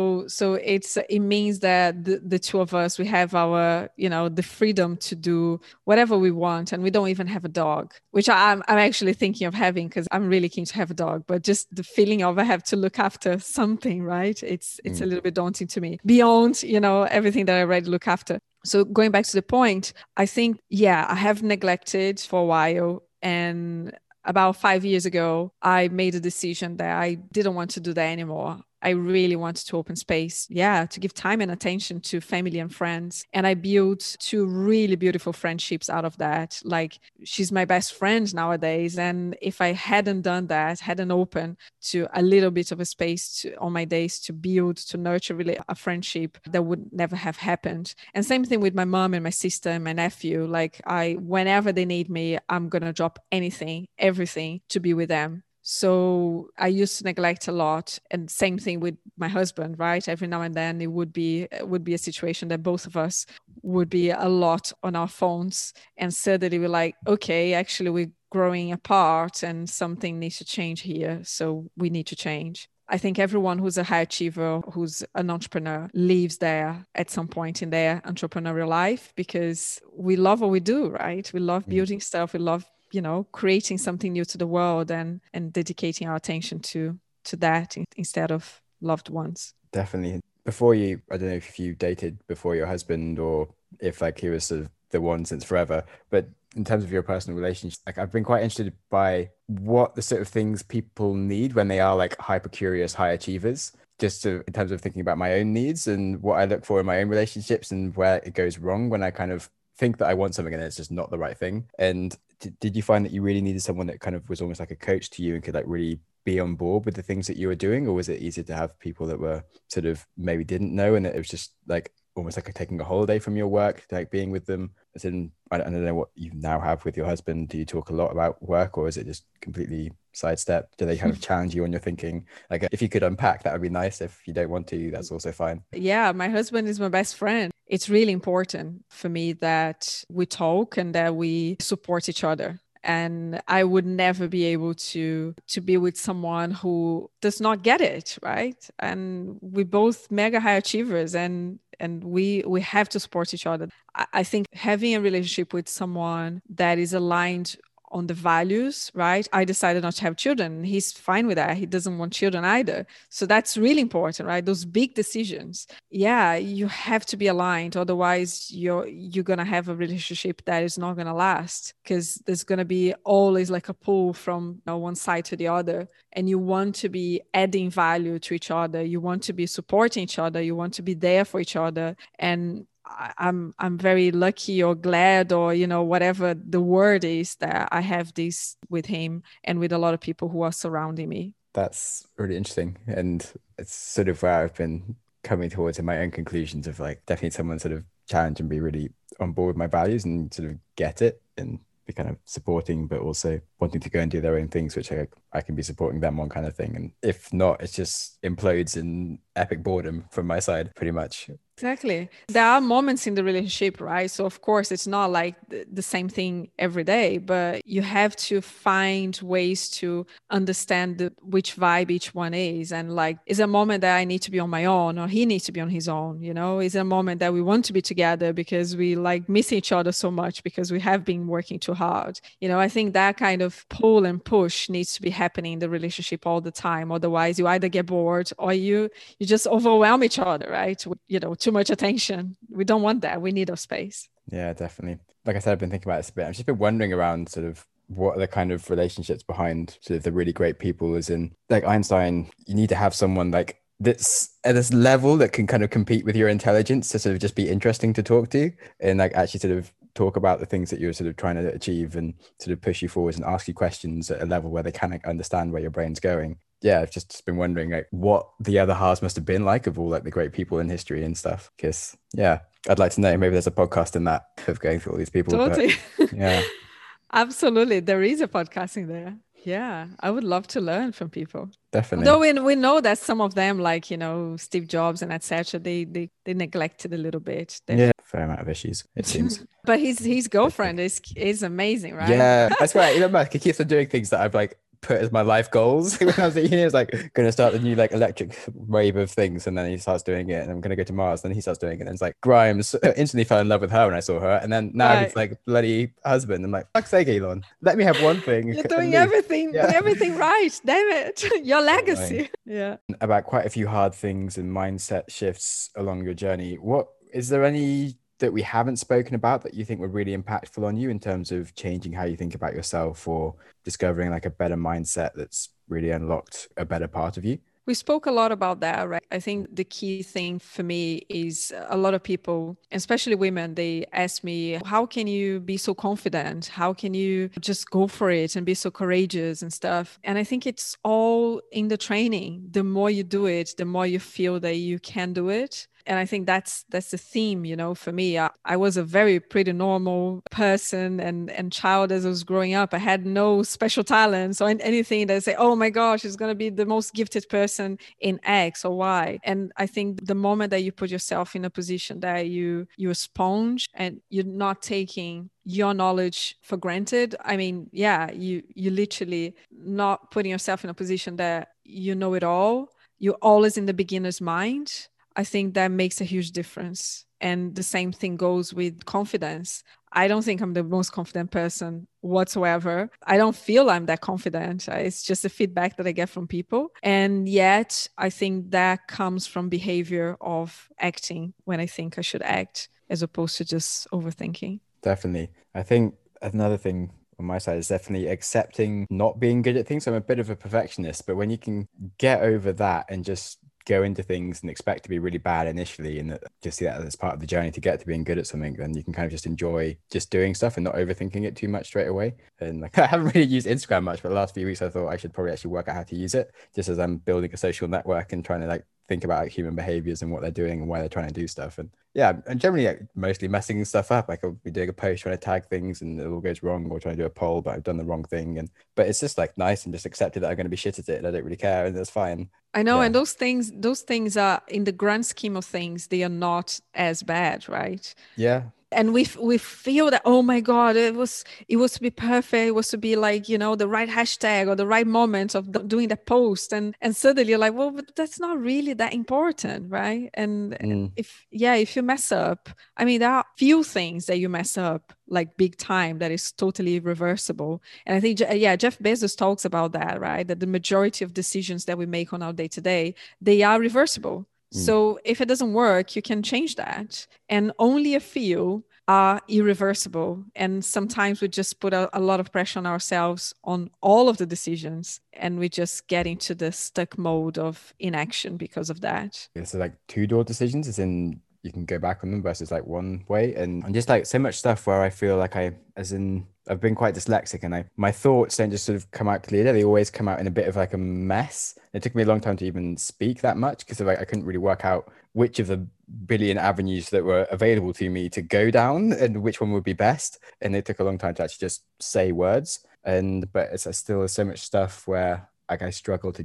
B: So it means that the two of us, we have our, the freedom to do whatever we want. And we don't even have a dog, which I'm actually thinking of having because I'm really keen to have a dog. But just the feeling of I have to look after something, right? It's a little bit daunting to me beyond, everything that I already look after. So going back to the point, I think, yeah, I have neglected for a while. And about 5 years ago, I made a decision that I didn't want to do that anymore. I really wanted to open space, to give time and attention to family and friends. And I built two really beautiful friendships out of that. Like she's my best friend nowadays. And if I hadn't done that, hadn't opened to a little bit of a space on my days to build, to nurture really a friendship, that would never have happened. And same thing with my mom and my sister and my nephew. Like whenever they need me, I'm going to drop anything, everything to be with them. So I used to neglect a lot, and same thing with my husband, right? Every now and then it would be a situation that both of us would be a lot on our phones, and suddenly we're like, okay, actually we're growing apart and something needs to change here. So we need to change. I think everyone who's a high achiever, who's an entrepreneur, lives there at some point in their entrepreneurial life because we love what we do, right? We love building stuff. We love creating something new to the world and dedicating our attention to that instead of loved ones.
A: Definitely. Before you, I don't know if you dated before your husband or if like he was sort of the one since forever, but in terms of your personal relationship, like I've been quite interested by what the sort of things people need when they are like hyper curious, high achievers, just to, in terms of thinking about my own needs and what I look for in my own relationships and where it goes wrong when I kind of think that I want something and it's just not the right thing. And did you find that you really needed someone that kind of was almost like a coach to you and could like really be on board with the things that you were doing, or was it easier to have people that were sort of maybe didn't know and it was just like almost like taking a holiday from your work, like being with them? As in, I don't know what you now have with your husband. Do you talk a lot about work, or is it just completely sidestep? Do they kind of challenge you on your thinking? Like if you could unpack, that would be nice. If you don't want to, that's also fine.
B: Yeah, my husband is my best friend. It's really important for me that we talk and that we support each other. And I would never be able to be with someone who does not get it, right? And we both mega high achievers, and we have to support each other. I think having a relationship with someone that is aligned on the values, right? I decided not to have children. He's fine with that. He doesn't want children either. So that's really important, right? Those big decisions. Yeah, you have to be aligned. Otherwise, you're going to have a relationship that is not going to last, because there's going to be always like a pull from one side to the other. And you want to be adding value to each other. You want to be supporting each other. You want to be there for each other. And I'm very lucky or glad or whatever the word is that I have this with him and with a lot of people who are surrounding me.
A: That's really interesting, and it's sort of where I've been coming towards in my own conclusions of like definitely someone sort of challenge and be really on board with my values and sort of get it and be kind of supporting, but also wanting to go and do their own things, which I can be supporting them on, kind of thing. And if not, it just implodes in epic boredom from my side, pretty much.
B: Exactly. There are moments in the relationship, right? So, of course, it's not like the same thing every day, but you have to find ways to understand which vibe each one is. And like, is a moment that I need to be on my own or he needs to be on his own? You know, is a moment that we want to be together because we like miss each other so much because we have been working too hard. You know, I think that kind of pull and push needs to be happening in the relationship all the time. Otherwise, you either get bored or you just overwhelm each other, right? With, you know, too much attention. We don't want that. We need our space.
A: Yeah, definitely. Like I said, I've been thinking about this a bit. I've just been wondering around sort of what are the kind of relationships behind sort of the really great people, as in like Einstein, you need to have someone like that's at this level that can kind of compete with your intelligence to sort of just be interesting to talk to and like actually sort of talk about the things that you're sort of trying to achieve and sort of push you forwards and ask you questions at a level where they can like, understand where your brain's going. Yeah, I've just been wondering like what the other halves must have been like of all like the great people in history and stuff. Because yeah, I'd like to know. Maybe there's a podcast in that of going through all these people.
B: Totally.
A: But yeah,
B: Absolutely. There is a podcasting there. Yeah. I would love to learn from people.
A: definitely.
B: Although we know that some of them, like, you know, Steve Jobs and etc., they neglected a little bit.
A: Yeah, fair amount of issues, it seems.
B: But his girlfriend is amazing, right?
A: Yeah, I swear, Elon Musk, he keeps on doing things that I've like put as my life goals. When I was at uni, he was like going to start the new like electric wave of things, and then he starts doing it, and I'm going to go to Mars. Then he starts doing it, and it's like Grimes instantly fell in love with her when I saw her, and then now
B: Right.
A: he's like bloody husband. I'm like, fuck's sake, Elon, let me have one thing
B: You're
A: at
B: doing
A: least.
B: everything,
A: Yeah.
B: everything right. Damn it. Your
A: Annoying.
B: legacy. Yeah.
A: About quite a few hard things and mindset shifts along your journey. What is there any that we haven't spoken about that you think were really impactful on you in terms of changing how you think about yourself or discovering like a better mindset that's really unlocked a better part of you?
B: We spoke a lot about that, right? I think the key thing for me is a lot of people, especially women, they ask me, how can you be so confident? How can you just go for it and be so courageous and stuff? And I think it's all in the training. The more you do it, the more you feel that you can do it. And I think that's the theme, you know, for me. I was a very pretty normal person and child as I was growing up. I had no special talents or anything that say, oh my gosh, she's going to be the most gifted person in X or Y. And I think the moment that you put yourself in a position that you're a sponge and you're not taking your knowledge for granted. I mean, yeah, you literally not putting yourself in a position that you know it all. You're always in the beginner's mind. I think that makes a huge difference. And the same thing goes with confidence. I don't think I'm the most confident person whatsoever. I don't feel I'm that confident. It's just the feedback that I get from people. And yet, I think that comes from behavior of acting when I think I should act, as opposed to just overthinking.
A: Definitely. I think another thing on my side is definitely accepting not being good at things. I'm a bit of a perfectionist, but when you can get over that and just go into things and expect to be really bad initially and just see that as part of the journey to get to being good at something, then you can kind of just enjoy just doing stuff and not overthinking it too much straight away. And like I haven't really used Instagram much, but the last few weeks I thought I should probably actually work out how to use it just as I'm building a social network and trying to like think about human behaviors and what they're doing and why they're trying to do stuff. And yeah, and generally like, mostly messing stuff up. Like I'll be doing a post trying to tag things and it all goes wrong, or trying to do a poll but I've done the wrong thing. And but it's just like nice and just accepted that I'm going to be shit at it and I don't really care and that's fine.
B: I know,
A: Yeah.
B: and those things are in the grand scheme of things, they are not as bad, right?
A: Yeah.
B: And we feel that, oh my god, it was to be perfect, it was to be like, you know, the right hashtag or the right moment of doing the post, and suddenly you're like, well, but that's not really that important, right? And
A: Mm.
B: if you mess up, I mean, there are few things that you mess up like big time that is totally reversible. And I think Jeff Bezos talks about that, right? That the majority of decisions that we make on our day to day, they are reversible.
A: Mm.
B: So if it doesn't work, you can change that. And only a few are irreversible. And sometimes we just put a lot of pressure on ourselves on all of the decisions. And we just get into the stuck mode of inaction because of that.
A: Yeah, so like two-door decisions is in you can go back on them versus like one way. And just like so much stuff where I feel like I've been quite dyslexic and my thoughts don't just sort of come out clearly. They always come out in a bit of like a mess. It took me a long time to even speak that much because like I couldn't really work out which of the billion avenues that were available to me to go down and which one would be best. And it took a long time to actually just say words. But it's still so much stuff where like I struggle to just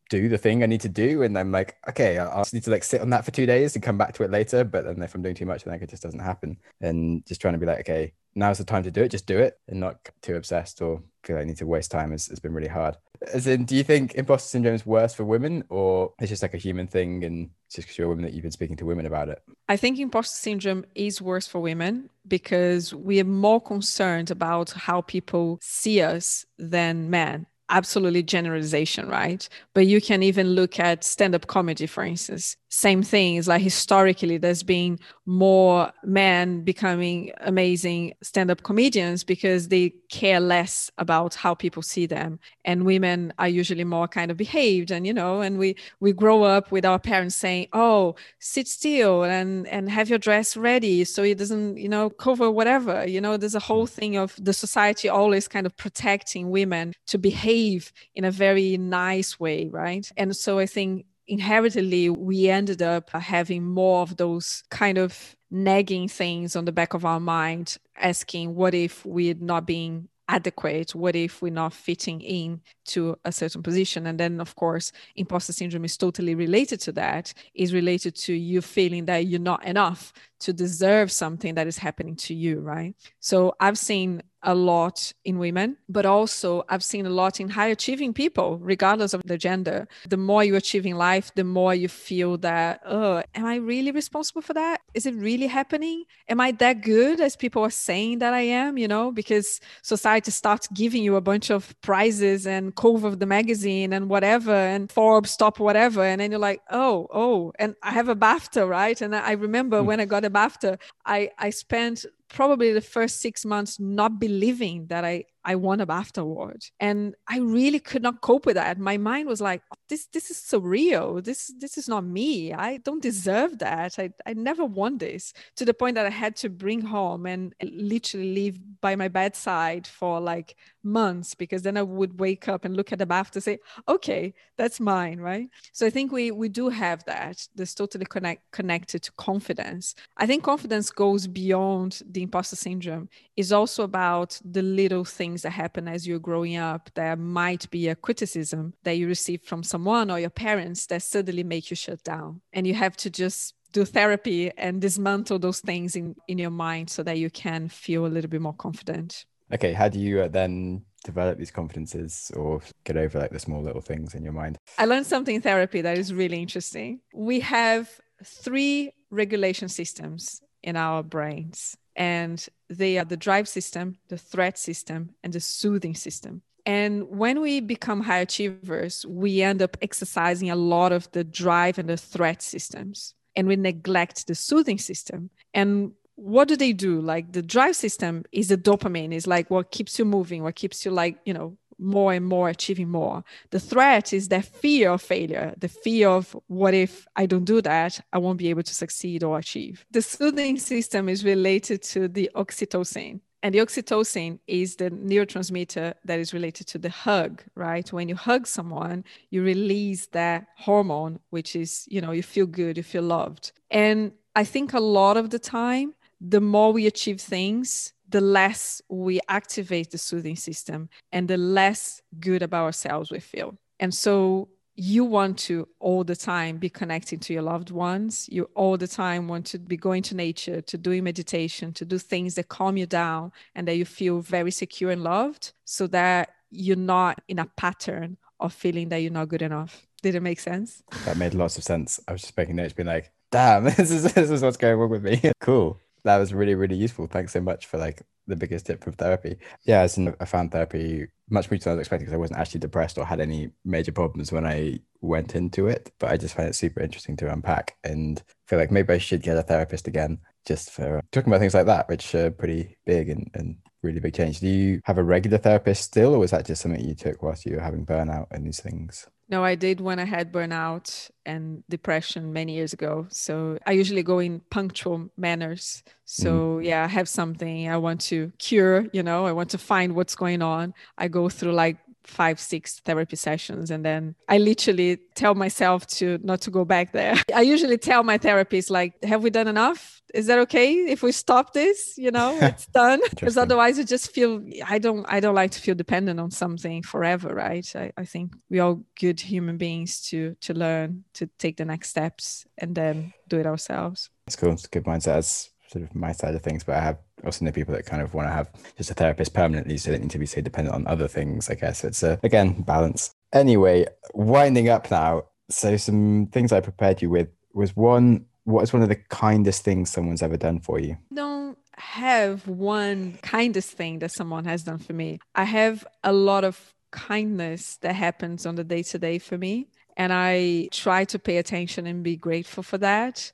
A: do the thing I need to do, and I'm like, okay, I'll just need to like sit on that for 2 days and come back to it later. But then if I'm doing too much, then like, it just doesn't happen. And just trying to be like, okay, now's the time to do it, just do it, and not too obsessed or feel like I need to waste time has been really hard. As in, do you think imposter syndrome is worse for women, or it's just like a human thing and it's just because you're a woman that you've been speaking to women about it?
B: I think imposter syndrome is worse for women because we are more concerned about how people see us than men. Absolutely generalization, right? But you can even look at stand-up comedy, for instance. Same thing is like historically, there's been more men becoming amazing stand-up comedians because they care less about how people see them. And women are usually more kind of behaved. And, and we grow up with our parents saying, oh, sit still and have your dress ready so it doesn't, cover whatever. There's a whole thing of the society always kind of protecting women to behave in a very nice way, right? And so I think inherently we ended up having more of those kind of nagging things on the back of our mind, asking what if we're not being adequate, what if we're not fitting in to a certain position. And then of course imposter syndrome is totally related to that, is related to you feeling that you're not enough to deserve something that is happening to you, right? So I've seen a lot in women, but also I've seen a lot in high achieving people, regardless of the gender. The more you achieve in life, the more you feel that, oh, am I really responsible for that? Is it really happening? Am I that good as people are saying that I am? Because society starts giving you a bunch of prizes and cover of the magazine and whatever, and Forbes top whatever. And then you're like, oh, and I have a BAFTA, right? And I remember when I got a BAFTA, I spent probably the first 6 months not believing that I won a BAFTA award. And I really could not cope with that. My mind was like, oh, this is surreal. This is not me. I don't deserve that. I never won this, to the point that I had to bring home and literally leave by my bedside for like months, because then I would wake up and look at the BAFTA and say, okay, that's mine, right? So I think we do have that. That's totally connected to confidence. I think confidence goes beyond the imposter syndrome. It's also about the little things that happen as you're growing up. There might be a criticism that you receive from someone or your parents that suddenly make you shut down. And you have to just do therapy and dismantle those things in your mind so that you can feel a little bit more confident.
A: Okay, how do you then develop these confidences or get over like the small little things in your mind?
B: I learned something in therapy that is really interesting. We have 3 regulation systems in our brains, and they are the drive system, the threat system, and the soothing system. And when we become high achievers, we end up exercising a lot of the drive and the threat systems, and we neglect the soothing system. And what do they do? Like the drive system is the dopamine, is like what keeps you moving, what keeps you like, more and more achieving more. The threat is that fear of failure, the fear of what if I don't do that, I won't be able to succeed or achieve. The soothing system is related to the oxytocin. And the oxytocin is the neurotransmitter that is related to the hug, right? When you hug someone, you release that hormone, which is, you feel good, you feel loved. And I think a lot of the time, the more we achieve things, the less we activate the soothing system and the less good about ourselves we feel. And so you want to all the time be connecting to your loved ones. You all the time want to be going to nature, to doing meditation, to do things that calm you down and that you feel very secure and loved, so that you're not in a pattern of feeling that you're not good enough. Did it make sense?
A: That made lots of sense. I was just making notes, being like, damn, this is what's going on with me. Cool. That was really, really useful. Thanks so much for like the biggest tip of therapy. Yeah, I found therapy much more than I was expecting, because I wasn't actually depressed or had any major problems when I went into it. But I just find it super interesting to unpack, and feel like maybe I should get a therapist again, just for talking about things like that, which are pretty big and really big change. Do you have a regular therapist still, or was that just something you took whilst you were having burnout and these things?
B: No, I did when I had burnout and depression many years ago. So I usually go in punctual manners. So yeah, I have something I want to cure, I want to find what's going on. I go through like 5, 6 therapy sessions. And then I literally tell myself to not to go back there. I usually tell my therapist, like, have we done enough? Is that okay if we stop this? It's done. Because otherwise you just feel, I don't like to feel dependent on something forever, right? I think we're all good human beings to learn, to take the next steps and then do it ourselves.
A: It's cool. It's a good mindset. That's sort of my side of things, but I have also know people that kind of want to have just a therapist permanently, so they don't need to be so dependent on other things, I guess. It's again, balance. Anyway, winding up now. So some things I prepared you with was one, what is one of the kindest things someone's ever done for you?
B: Don't have one kindest thing that someone has done for me. I have a lot of kindness that happens on the day-to-day for me, and I try to pay attention and be grateful for that.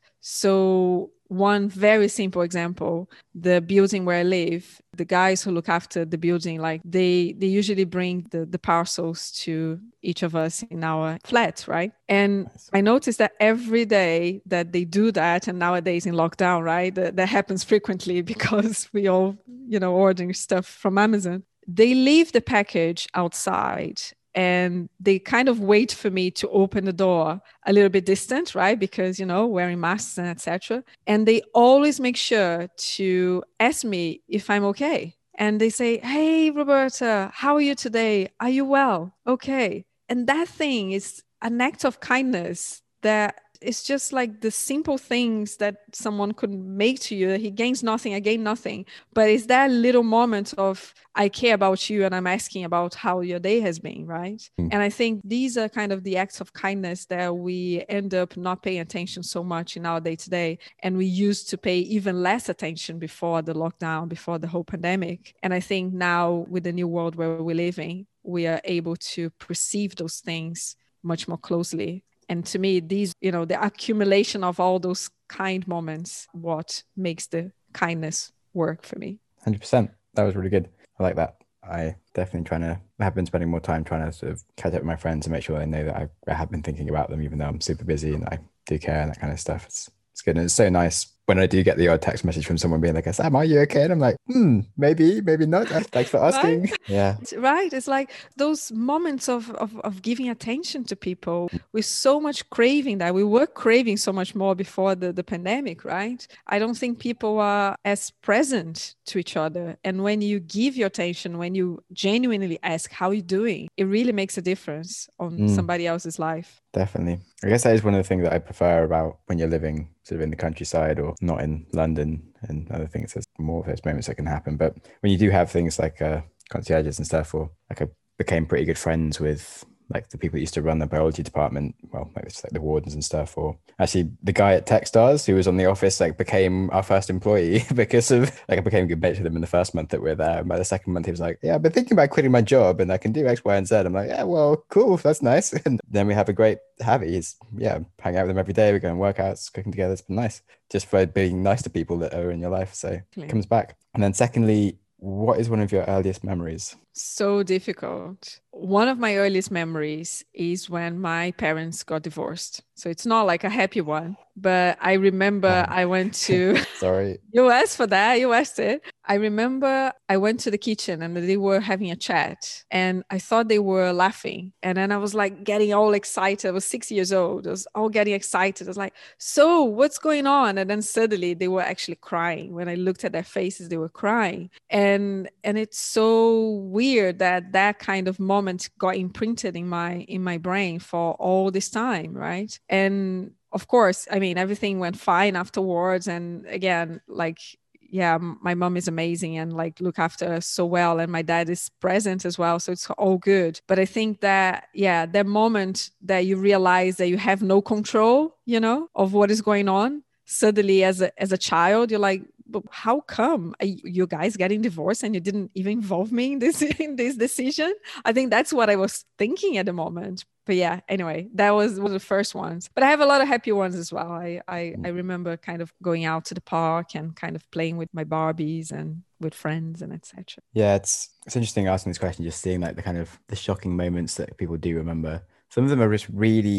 B: So one very simple example, the building where I live, the guys who look after the building, like they usually bring the parcels to each of us in our flat, right? And I noticed that every day that they do that, and nowadays in lockdown, right, that happens frequently because we all, ordering stuff from Amazon. They leave the package outside and they kind of wait for me to open the door a little bit distant, right? Because, wearing masks and etc. And they always make sure to ask me if I'm okay. And they say, hey, Roberta, how are you today? Are you well? Okay. And that thing is an act of kindness that it's just like the simple things that someone could make to you. He gains nothing, I gain nothing. But it's that little moment of, I care about you and I'm asking about how your day has been, right? And I think these are kind of the acts of kindness that we end up not paying attention so much in our day to day. And we used to pay even less attention before the lockdown, before the whole pandemic. And I think now with the new world where we're living, we are able to perceive those things much more closely. And to me, these, the accumulation of all those kind moments, what makes the kindness work for me.
A: 100%. That was really good. I like that. I definitely have been spending more time trying to sort of catch up with my friends and make sure they know that I have been thinking about them, even though I'm super busy and I do care and that kind of stuff. It's good. And it's so nice when I do get the odd text message from someone being like, Sam, are you okay? And I'm like, maybe not. Thanks for asking.
B: Right?
A: Yeah.
B: Right. It's like those moments of giving attention to people with so much craving that we were craving so much more before the pandemic, right? I don't think people are as present to each other. And when you give your attention, when you genuinely ask, how are you doing? It really makes a difference on somebody else's life.
A: Definitely. I guess that is one of the things that I prefer about when you're living sort of in the countryside or not in London and other things. There's more of those moments that can happen. But when you do have things like concierges and stuff, or like I became pretty good friends with like the people that used to run the biology department, well, like it's like the wardens and stuff, or actually the guy at Techstars who was on the office, like became our first employee because of, like I became good mates with him in the first month that we were there. And by the second month, he was like, yeah, I've been thinking about quitting my job and I can do X, Y, and Z. I'm like, yeah, well, cool. That's nice. And then we have a great Javi. He's, hang out with him every day. We go and workouts, cooking together. It's been nice just for being nice to people that are in your life. So it comes back. And then secondly, what is one of your earliest memories?
B: So difficult. One of my earliest memories is when my parents got divorced. So it's not like a happy one, but I remember I went to...
A: Sorry.
B: You asked for that. You asked it. I remember I went to the kitchen and they were having a chat and I thought they were laughing. And then I was like getting all excited. I was 6 years old. I was all getting excited. I was like, so what's going on? And then suddenly they were actually crying. When I looked at their faces, they were crying. And it's so weird that kind of moment got imprinted in my brain for all this time, right? And of course, I mean, everything went fine afterwards. And again, like, yeah, my mom is amazing and like look after us so well. And my dad is present as well. So it's all good. But I think that, that moment that you realize that you have no control, of what is going on. Suddenly as a child, you're like, but how come you guys getting divorced and you didn't even involve me in this decision? I think that's what I was thinking at the moment. But yeah, anyway, that was one of the first ones. But I have a lot of happy ones as well. I remember kind of going out to the park and kind of playing with my Barbies and with friends and etc.
A: Yeah, it's interesting asking this question, just seeing like the kind of the shocking moments that people do remember. Some of them are just really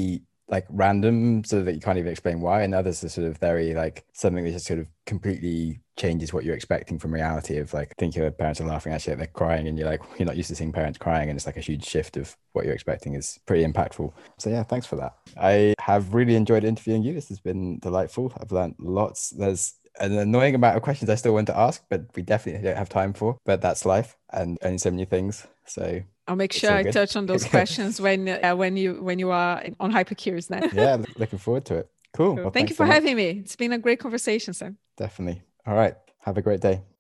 A: like random so that you can't even explain why, and others are sort of very like something that just sort of completely changes what you're expecting from reality. Of like, think your parents are laughing at you, they're crying, and you're like, you're not used to seeing parents crying, and it's like a huge shift of what you're expecting is pretty impactful. So yeah, thanks for that. I have really enjoyed interviewing you. This has been delightful. I've learned lots. There's an annoying amount of questions I still want to ask, but we definitely don't have time for. But that's life, and only so many things. So
B: I'll make sure I touch on those questions when you are on Hypercurious then.
A: Yeah, looking forward to it. Cool.
B: Cool.
A: Well,
B: Thank you for having me. It's been a great conversation, Sam.
A: Definitely. All right. Have a great day.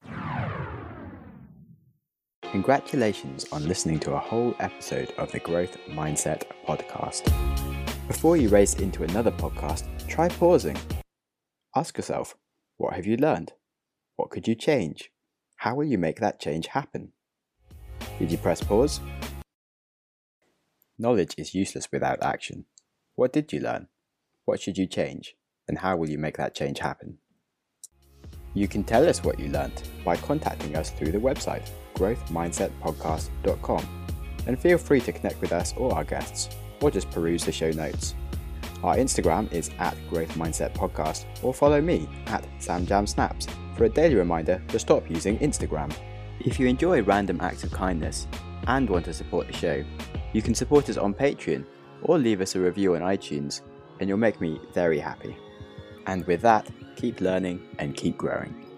A: Congratulations on listening to a whole episode of the Growth Mindset podcast. Before you race into another podcast, try pausing. Ask yourself, what have you learned? What could you change? How will you make that change happen? Did you press pause? Knowledge is useless without action. What did you learn? What should you change? And how will you make that change happen? You can tell us what you learned by contacting us through the website, growthmindsetpodcast.com, and feel free to connect with us or our guests, or just peruse the show notes. Our Instagram is @growthmindsetpodcast, or follow me @SamJamSnaps for a daily reminder to stop using Instagram. If you enjoy random acts of kindness and want to support the show, you can support us on Patreon or leave us a review on iTunes, and you'll make me very happy. And with that, keep learning and keep growing.